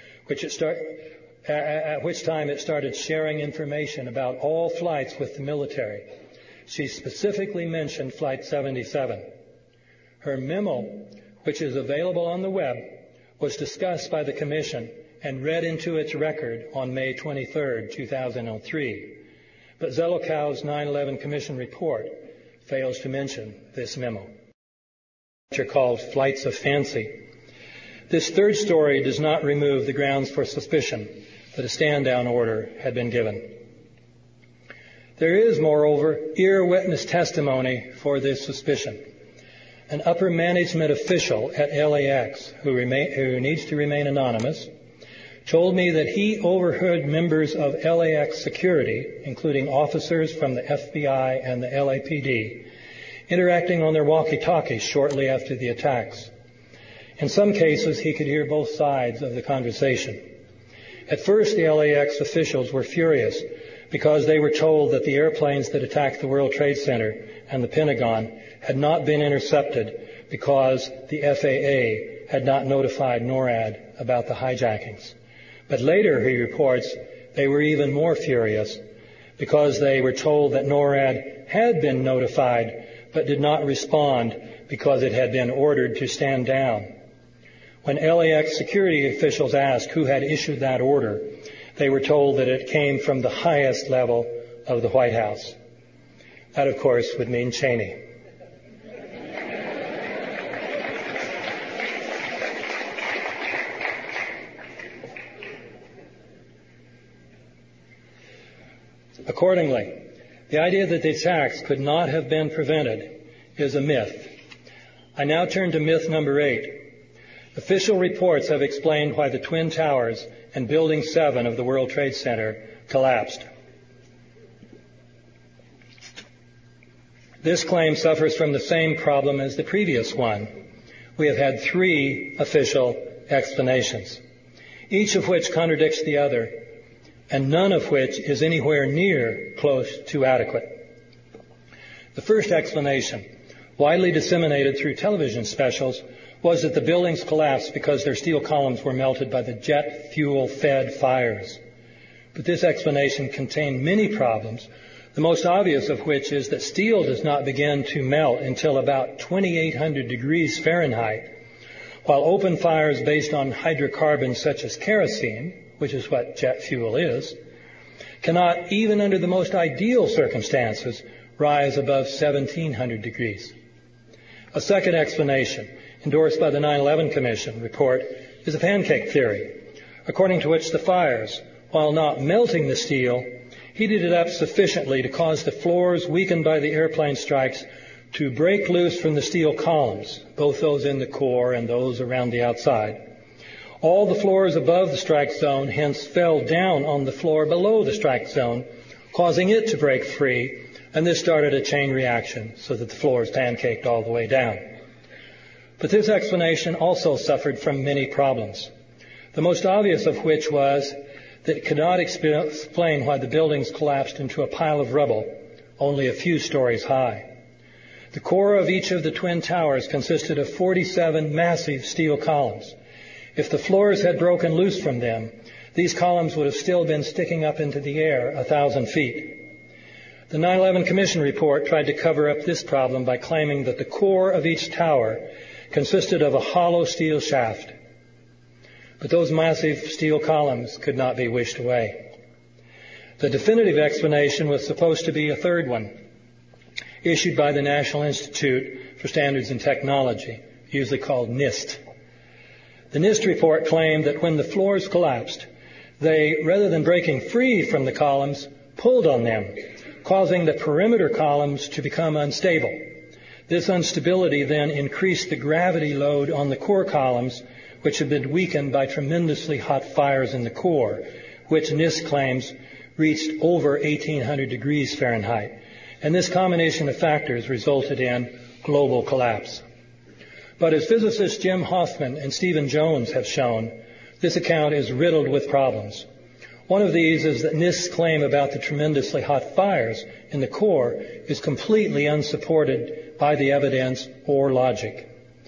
at which time it started sharing information about all flights with the military. She specifically mentioned Flight 77. Her memo, which is available on the web, was discussed by the Commission and read into its record on May 23, 2003. But Zelokow's 9/11 Commission report fails to mention this memo. Which are called flights of fancy. This third story does not remove the grounds for suspicion that a stand-down order had been given. There is, moreover, ear witness testimony for this suspicion. An upper management official at LAX, who needs to remain anonymous, told me that he overheard members of LAX security, including officers from the FBI and the LAPD, interacting on their walkie-talkies shortly after the attacks. In some cases, he could hear both sides of the conversation. At first, the LAX officials were furious because they were told that the airplanes that attacked the World Trade Center and the Pentagon had not been intercepted because the FAA had not notified NORAD about the hijackings. But later, he reports, they were even more furious because they were told that NORAD had been notified but did not respond because it had been ordered to stand down. When LAX security officials asked who had issued that order, they were told that it came from the highest level of the White House. That, of course, would mean Cheney. Accordingly, the idea that the attacks could not have been prevented is a myth. I now turn to myth number 8. Official reports have explained why the Twin Towers and Building 7 of the World Trade Center collapsed. This claim suffers from the same problem as the previous one. We have had 3 official explanations, each of which contradicts the other, and none of which is anywhere near close to adequate. The first explanation, widely disseminated through television specials, was that the buildings collapsed because their steel columns were melted by the jet fuel-fed fires. But this explanation contained many problems, the most obvious of which is that steel does not begin to melt until about 2,800 degrees Fahrenheit, while open fires based on hydrocarbons such as kerosene, which is what jet fuel is, cannot, even under the most ideal circumstances, rise above 1,700 degrees. A second explanation, endorsed by the 9/11 Commission report, is a pancake theory, according to which the fires, while not melting the steel, heated it up sufficiently to cause the floors weakened by the airplane strikes to break loose from the steel columns, both those in the core and those around the outside. All the floors above the strike zone hence fell down on the floor below the strike zone, causing it to break free, and this started a chain reaction so that the floors pancaked all the way down. But this explanation also suffered from many problems, the most obvious of which was that it could not explain why the buildings collapsed into a pile of rubble only a few stories high. The core of each of the Twin Towers consisted of 47 massive steel columns. If the floors had broken loose from them, these columns would have still been sticking up into the air 1,000 feet. The 9/11 Commission report tried to cover up this problem by claiming that the core of each tower consisted of a hollow steel shaft. But those massive steel columns could not be wished away. The definitive explanation was supposed to be a third one, issued by the National Institute for Standards and Technology, usually called NIST. The NIST report claimed that when the floors collapsed, they, rather than breaking free from the columns, pulled on them, causing the perimeter columns to become unstable. This instability then increased the gravity load on the core columns, which had been weakened by tremendously hot fires in the core, which NIST claims reached over 1,800 degrees Fahrenheit. And this combination of factors resulted in global collapse. But as physicists Jim Hoffman and Stephen Jones have shown, this account is riddled with problems. One of these is that NIST's claim about the tremendously hot fires in the core is completely unsupported by the evidence or logic.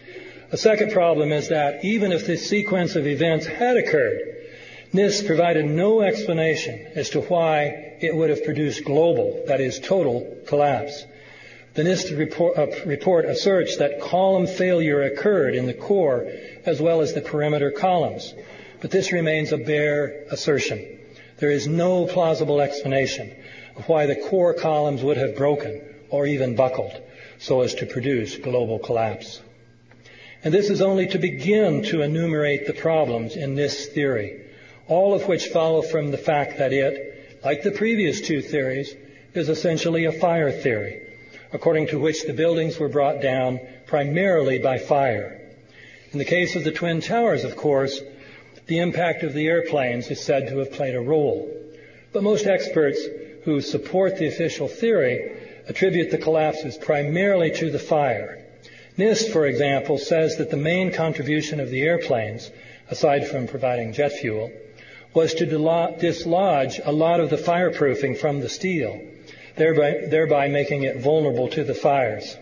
A second problem is that even if this sequence of events had occurred, NIST provided no explanation as to why it would have produced global, that is, total collapse. The NIST report asserts that column failure occurred in the core as well as the perimeter columns, but this remains a bare assertion. There is no plausible explanation of why the core columns would have broken or even buckled so as to produce global collapse. And this is only to begin to enumerate the problems in this theory, all of which follow from the fact that it, like the previous 2 theories, is essentially a fire theory, according to which the buildings were brought down primarily by fire. In the case of the Twin Towers, of course, the impact of the airplanes is said to have played a role. But most experts who support the official theory attribute the collapses primarily to the fire. NIST, for example, says that the main contribution of the airplanes, aside from providing jet fuel, was to dislodge a lot of the fireproofing from the steel, thereby making it vulnerable to the fires.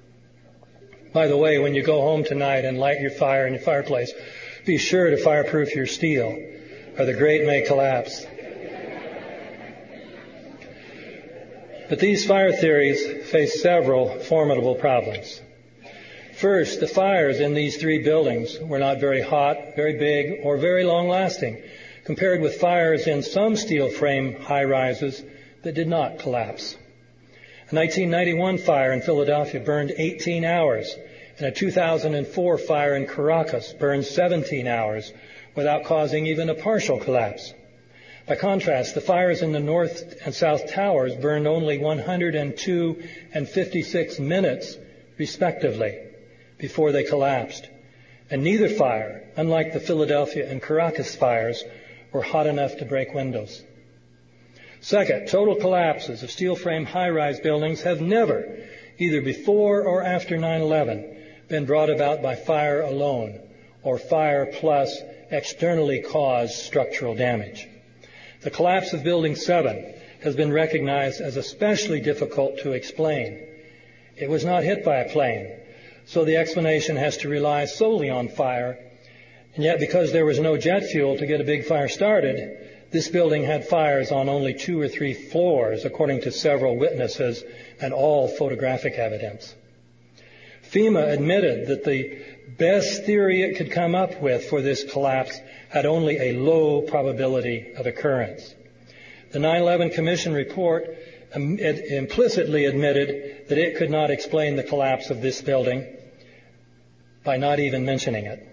By the way, when you go home tonight and light your fire in your fireplace, be sure to fireproof your steel, or the grate may collapse. But these fire theories face several formidable problems. First, the fires in these three buildings were not very hot, very big, or very long-lasting, compared with fires in some steel frame high-rises that did not collapse. A 1991 fire in Philadelphia burned 18 hours, and a 2004 fire in Caracas burned 17 hours without causing even a partial collapse. By contrast, the fires in the North and South Towers burned only 102 and 56 minutes, respectively, before they collapsed. And neither fire, unlike the Philadelphia and Caracas fires, were hot enough to break windows. Second, total collapses of steel frame high-rise buildings have never, either before or after 9/11, been brought about by fire alone, or fire plus externally caused structural damage. The collapse of Building 7 has been recognized as especially difficult to explain. It was not hit by a plane, so the explanation has to rely solely on fire. And yet, because there was no jet fuel to get a big fire started, this building had fires on only 2 or 3 floors, according to several witnesses and all photographic evidence. FEMA admitted that the best theory it could come up with for this collapse had only a low probability of occurrence. The 9/11 Commission report implicitly admitted that it could not explain the collapse of this building by not even mentioning it.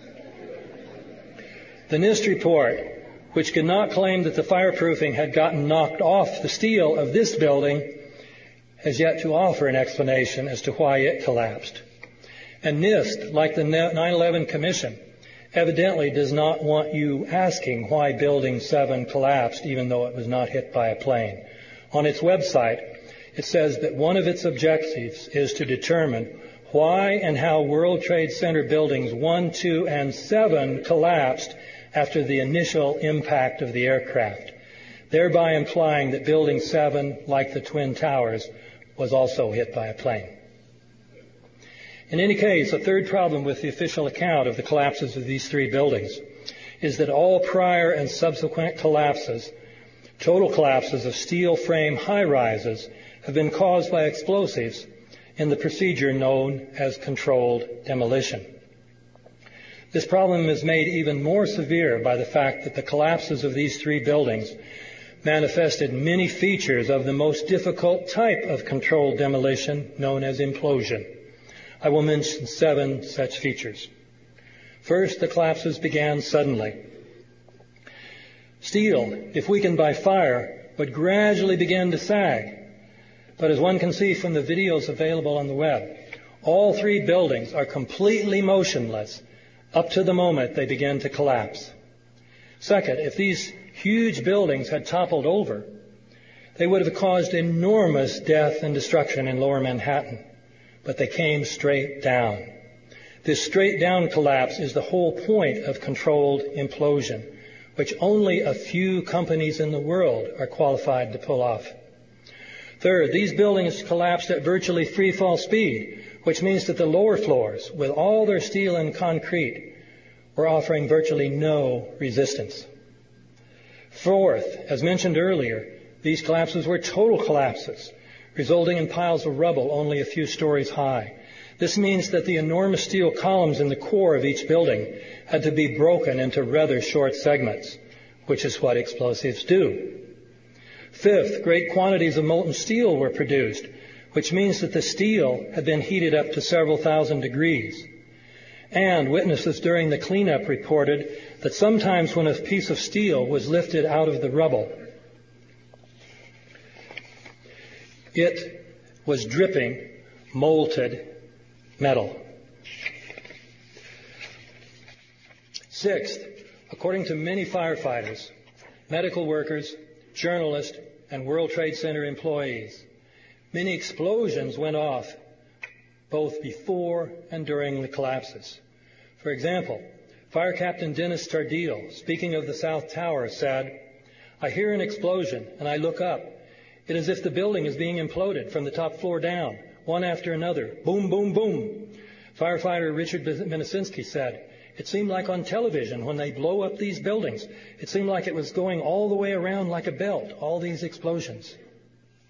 The NIST report, which could not claim that the fireproofing had gotten knocked off the steel of this building, has yet to offer an explanation as to why it collapsed. And NIST, like the 9/11 Commission, evidently does not want you asking why Building 7 collapsed, even though it was not hit by a plane. On its website, it says that one of its objectives is to determine why and how World Trade Center buildings 1, 2, and 7 collapsed after the initial impact of the aircraft, thereby implying that Building 7, like the Twin Towers, was also hit by a plane. In any case, a third problem with the official account of the collapses of these three buildings is that all prior and subsequent collapses, total collapses of steel frame high-rises, have been caused by explosives in the procedure known as controlled demolition. This problem is made even more severe by the fact that the collapses of these three buildings manifested many features of the most difficult type of controlled demolition known as implosion. I will mention 7 such features. First, the collapses began suddenly. Steel, if weakened by fire, would gradually begin to sag. But as one can see from the videos available on the web, all three buildings are completely motionless up to the moment they begin to collapse. Second, if these huge buildings had toppled over, they would have caused enormous death and destruction in lower Manhattan. But they came straight down. This straight down collapse is the whole point of controlled implosion, which only a few companies in the world are qualified to pull off. Third, these buildings collapsed at virtually free fall speed, which means that the lower floors, with all their steel and concrete, were offering virtually no resistance. Fourth, as mentioned earlier, these collapses were total collapses, resulting in piles of rubble only a few stories high. This means that the enormous steel columns in the core of each building had to be broken into rather short segments, which is what explosives do. Fifth, great quantities of molten steel were produced, which means that the steel had been heated up to several thousand degrees. And witnesses during the cleanup reported that sometimes when a piece of steel was lifted out of the rubble, it was dripping molten metal. Sixth, according to many firefighters, medical workers, journalists, and World Trade Center employees, many explosions went off both before and during the collapses. For example, Fire Captain Dennis Tardil, speaking of the South Tower, said, "I hear an explosion and I look up. It is as if the building is being imploded from the top floor down, one after another. Boom, boom, boom." Firefighter Richard Minisinski said, "It seemed like on television when they blow up these buildings. It seemed like it was going all the way around like a belt, all these explosions."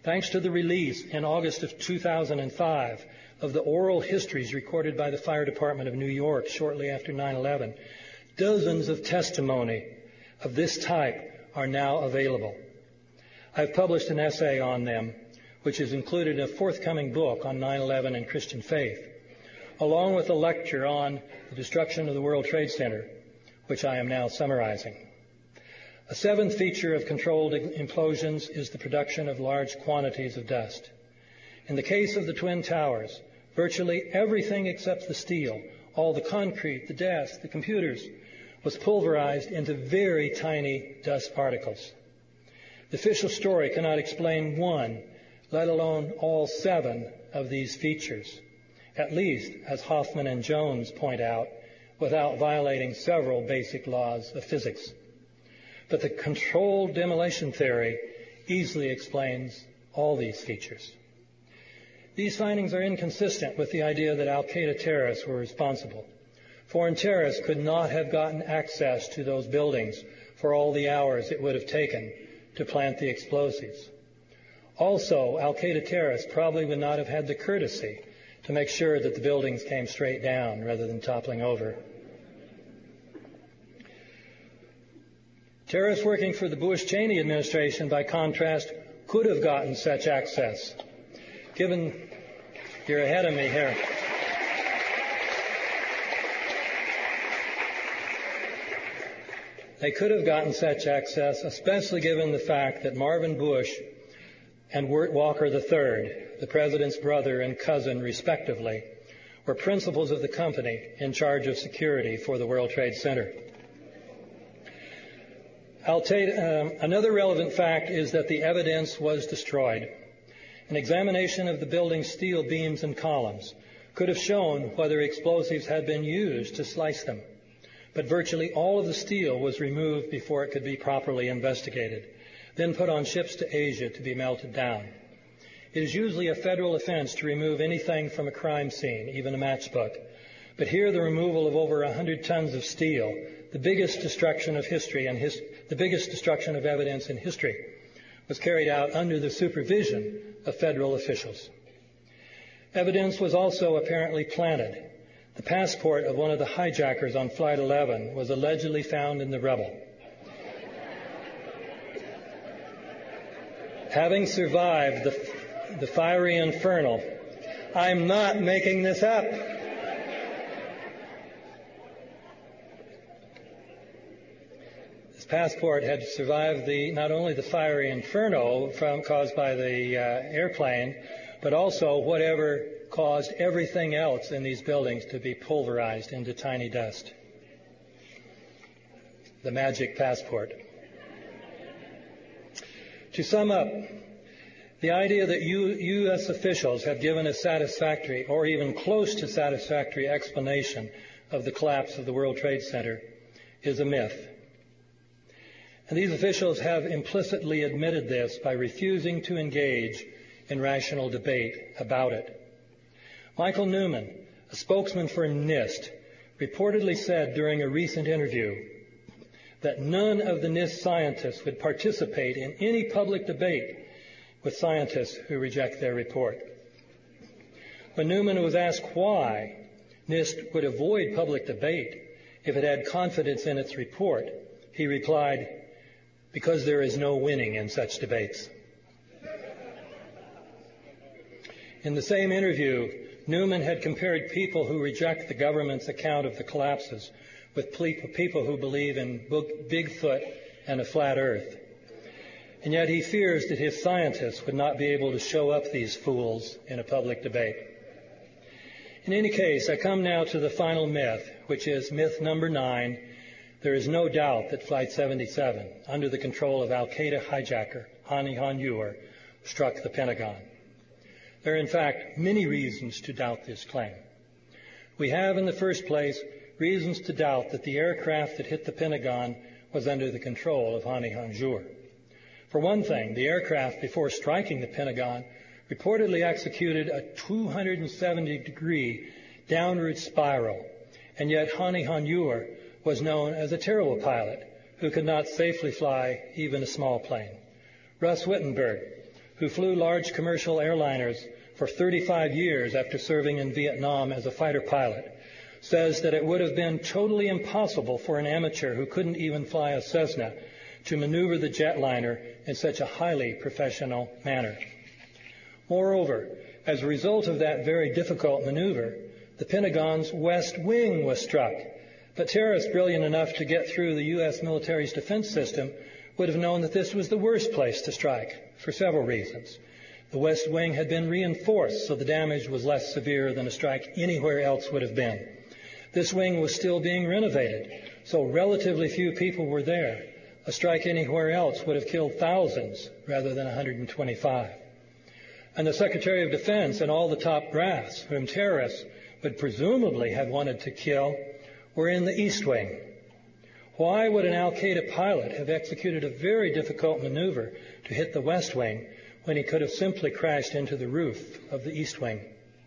Thanks to the release in August of 2005 of the oral histories recorded by the Fire Department of New York shortly after 9/11, dozens of testimony of this type are now available. I've published an essay on them, which is included in a forthcoming book on 9/11 and Christian faith, along with a lecture on the destruction of the World Trade Center, which I am now summarizing. A seventh feature of controlled implosions is the production of large quantities of dust. In the case of the Twin Towers, virtually everything except the steel, all the concrete, the desks, the computers, was pulverized into very tiny dust particles. The official story cannot explain one, let alone all seven of these features, at least, as Hoffman and Jones point out, without violating several basic laws of physics. But the controlled demolition theory easily explains all these features. These findings are inconsistent with the idea that al-Qaeda terrorists were responsible. Foreign terrorists could not have gotten access to those buildings for all the hours it would have taken to plant the explosives. Also, al-Qaeda terrorists probably would not have had the courtesy to make sure that the buildings came straight down rather than toppling over. Terrorists working for the Bush-Cheney administration, by contrast, could have gotten such access. Given, you're ahead of me here. They could have gotten such access, especially given the fact that Marvin Bush and Wirt Walker III, the president's brother and cousin respectively, were principals of the company in charge of security for the World Trade Center. Another relevant fact is that the evidence was destroyed. An examination of the building's steel beams and columns could have shown whether explosives had been used to slice them, but virtually all of the steel was removed before it could be properly investigated, then put on ships to Asia to be melted down. It is usually a federal offense to remove anything from a crime scene, even a matchbook. But here the removal of over 100 tons of steel, the biggest destruction of history and the biggest destruction of evidence in history, was carried out under the supervision of federal officials. Evidence was also apparently planted. The passport of one of the hijackers on Flight 11 was allegedly found in the rubble. Having survived the fiery inferno, I'm not making this up. This passport had survived not only the fiery inferno caused by the airplane, but also whatever caused everything else in these buildings to be pulverized into tiny dust. The magic passport. To sum up, the idea that U.S. officials have given a satisfactory or even close to satisfactory explanation of the collapse of the World Trade Center is a myth. And these officials have implicitly admitted this by refusing to engage in rational debate about it. Michael Newman, a spokesman for NIST, reportedly said during a recent interview that none of the NIST scientists would participate in any public debate with scientists who reject their report. When Newman was asked why NIST would avoid public debate if it had confidence in its report, he replied, "Because there is no winning in such debates." In the same interview, Newman had compared people who reject the government's account of the collapses with people who believe in Bigfoot and a flat earth. And yet he fears that his scientists would not be able to show up these fools in a public debate. In any case, I come now to the final myth, which is myth number 9. There is no doubt that Flight 77, under the control of al-Qaeda hijacker Hani Hanjour, struck the Pentagon. There are, in fact, many reasons to doubt this claim. We have, in the first place, reasons to doubt that the aircraft that hit the Pentagon was under the control of Hani Hanjour. For one thing, the aircraft, before striking the Pentagon, reportedly executed a 270-degree downward spiral, and yet Hani Hanjour was known as a terrible pilot who could not safely fly even a small plane. Russ Wittenberg, who flew large commercial airliners for 35 years after serving in Vietnam as a fighter pilot, says that it would have been totally impossible for an amateur who couldn't even fly a Cessna to maneuver the jetliner in such a highly professional manner. Moreover, as a result of that very difficult maneuver, the Pentagon's West Wing was struck. But terrorists brilliant enough to get through the U.S. military's defense system would have known that this was the worst place to strike for several reasons. The West Wing had been reinforced, so the damage was less severe than a strike anywhere else would have been. This wing was still being renovated, so relatively few people were there. A strike anywhere else would have killed thousands rather than 125. And the Secretary of Defense and all the top brass, whom terrorists would presumably have wanted to kill, were in the East Wing. Why would an al-Qaeda pilot have executed a very difficult maneuver to hit the West Wing when he could have simply crashed into the roof of the East Wing?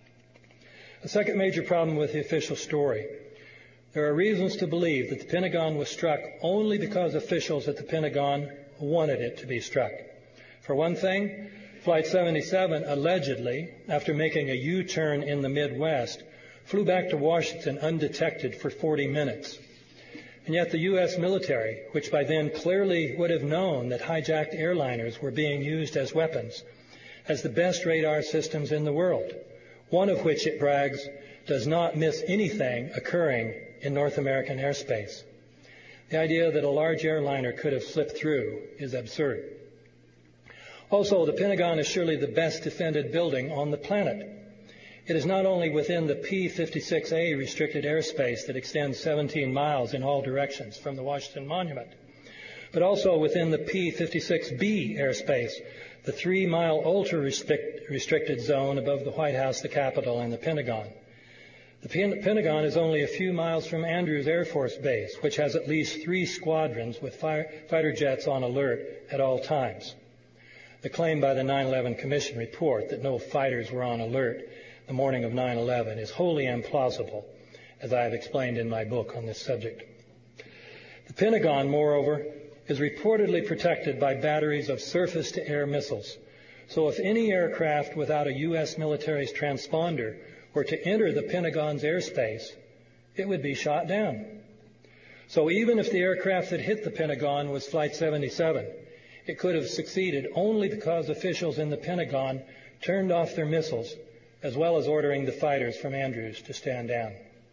A second major problem with the official story. There are reasons to believe that the Pentagon was struck only because officials at the Pentagon wanted it to be struck. For one thing, Flight 77 allegedly, after making a U-turn in the Midwest, flew back to Washington undetected for 40 minutes. And yet the U.S. military, which by then clearly would have known that hijacked airliners were being used as weapons, has the best radar systems in the world, one of which, it brags, does not miss anything occurring in North American airspace. The idea that a large airliner could have slipped through is absurd. Also, the Pentagon is surely the best defended building on the planet. It is not only within the P-56A restricted airspace that extends 17 miles in all directions from the Washington Monument, but also within the P-56B airspace, the 3-mile ultra-restricted zone above the White House, the Capitol, and the Pentagon. The Pentagon is only a few miles from Andrews Air Force Base, which has at least 3 squadrons with fighter jets on alert at all times. The claim by the 9/11 Commission report that no fighters were on alert the morning of 9/11 is wholly implausible, as I have explained in my book on this subject. The Pentagon, moreover, is reportedly protected by batteries of surface-to-air missiles. So if any aircraft without a U.S. military's transponder were to enter the Pentagon's airspace, it would be shot down. So even if the aircraft that hit the Pentagon was Flight 77, it could have succeeded only because officials in the Pentagon turned off their missiles, as well as ordering the fighters from Andrews to stand down.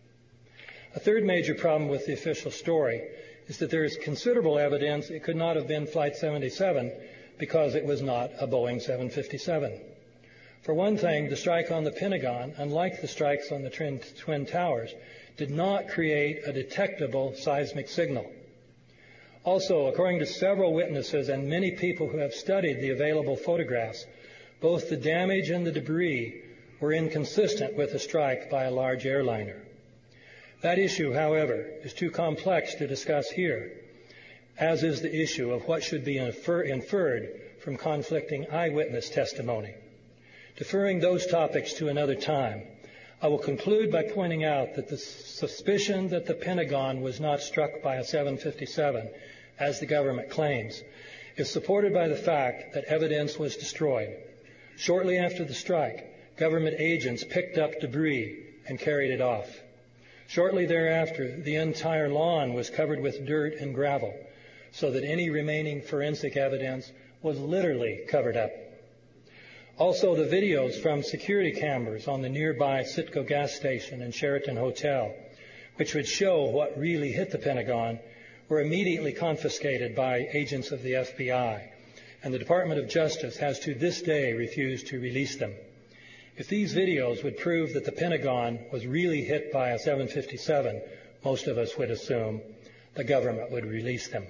A third major problem with the official story is that there is considerable evidence it could not have been Flight 77 because it was not a Boeing 757. For one thing, the strike on the Pentagon, unlike the strikes on the Twin Towers, did not create a detectable seismic signal. Also, according to several witnesses and many people who have studied the available photographs, both the damage and the debris were inconsistent with a strike by a large airliner. That issue, however, is too complex to discuss here, as is the issue of what should be inferred from conflicting eyewitness testimony. Deferring those topics to another time, I will conclude by pointing out that the suspicion that the Pentagon was not struck by a 757, as the government claims, is supported by the fact that evidence was destroyed. Shortly after the strike, government agents picked up debris and carried it off. Shortly thereafter, the entire lawn was covered with dirt and gravel, so that any remaining forensic evidence was literally covered up. Also, the videos from security cameras on the nearby Citgo gas station and Sheraton Hotel, which would show what really hit the Pentagon, were immediately confiscated by agents of the FBI, and the Department of Justice has to this day refused to release them. If these videos would prove that the Pentagon was really hit by a 757, most of us would assume the government would release them.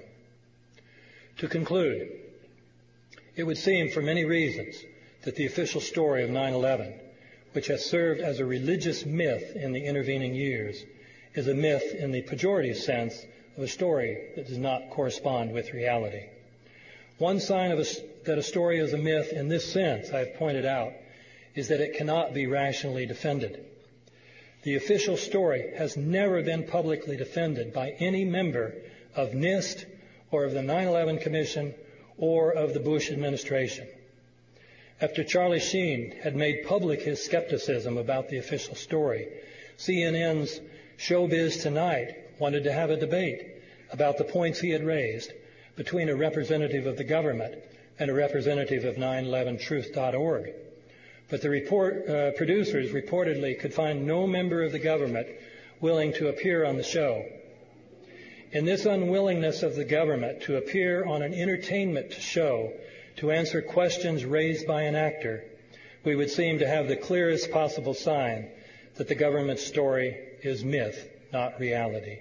To conclude, it would seem for many reasons that the official story of 9/11, which has served as a religious myth in the intervening years, is a myth in the pejorative sense of a story that does not correspond with reality. One sign that a story is a myth in this sense, I have pointed out, is that it cannot be rationally defended. The official story has never been publicly defended by any member of NIST or of the 9/11 Commission or of the Bush administration. After Charlie Sheen had made public his skepticism about the official story, CNN's Showbiz Tonight wanted to have a debate about the points he had raised between a representative of the government and a representative of 911truth.org. But the producers reportedly could find no member of the government willing to appear on the show. In this unwillingness of the government to appear on an entertainment show to answer questions raised by an actor, we would seem to have the clearest possible sign that the government story is myth, not reality.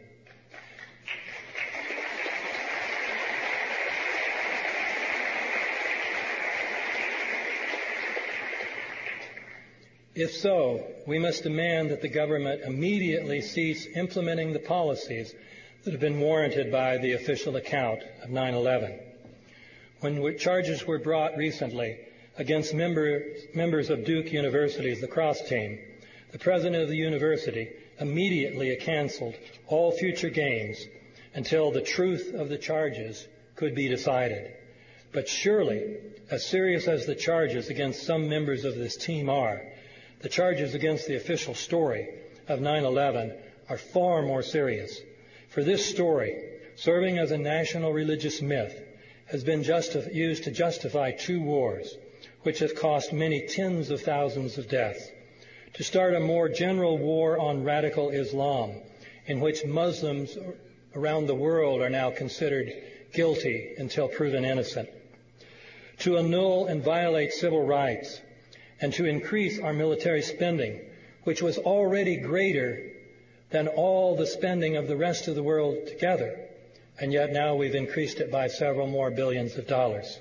If so, we must demand that the government immediately cease implementing the policies that have been warranted by the official account of 9/11. When charges were brought recently against members of Duke University's lacrosse team, the president of the university immediately canceled all future games until the truth of the charges could be decided. But surely, as serious as the charges against some members of this team are, the charges against the official story of 9/11 are far more serious. For this story, serving as a national religious myth, has been used to justify 2 wars, which have cost many tens of thousands of deaths, to start a more general war on radical Islam, in which Muslims around the world are now considered guilty until proven innocent, to annul and violate civil rights, and to increase our military spending, which was already greater than all the spending of the rest of the world together, and yet now we've increased it by several more billions of dollars.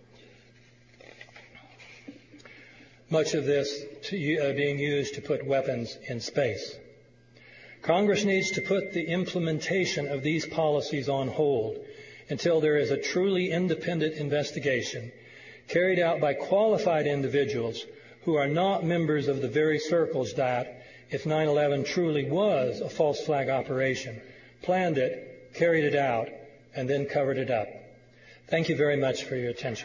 Much of this being used to put weapons in space. Congress needs to put the implementation of these policies on hold until there is a truly independent investigation carried out by qualified individuals who are not members of the very circles that, if 9/11 truly was a false flag operation, planned it, carried it out, and then covered it up. Thank you very much for your attention.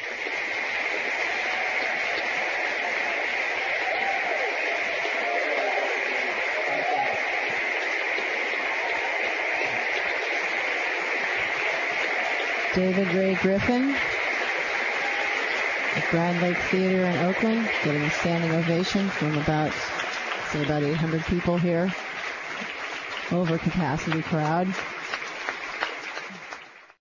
David Ray Griffin at Grand Lake Theater in Oakland, getting a standing ovation from about 800 people here. Over capacity crowd.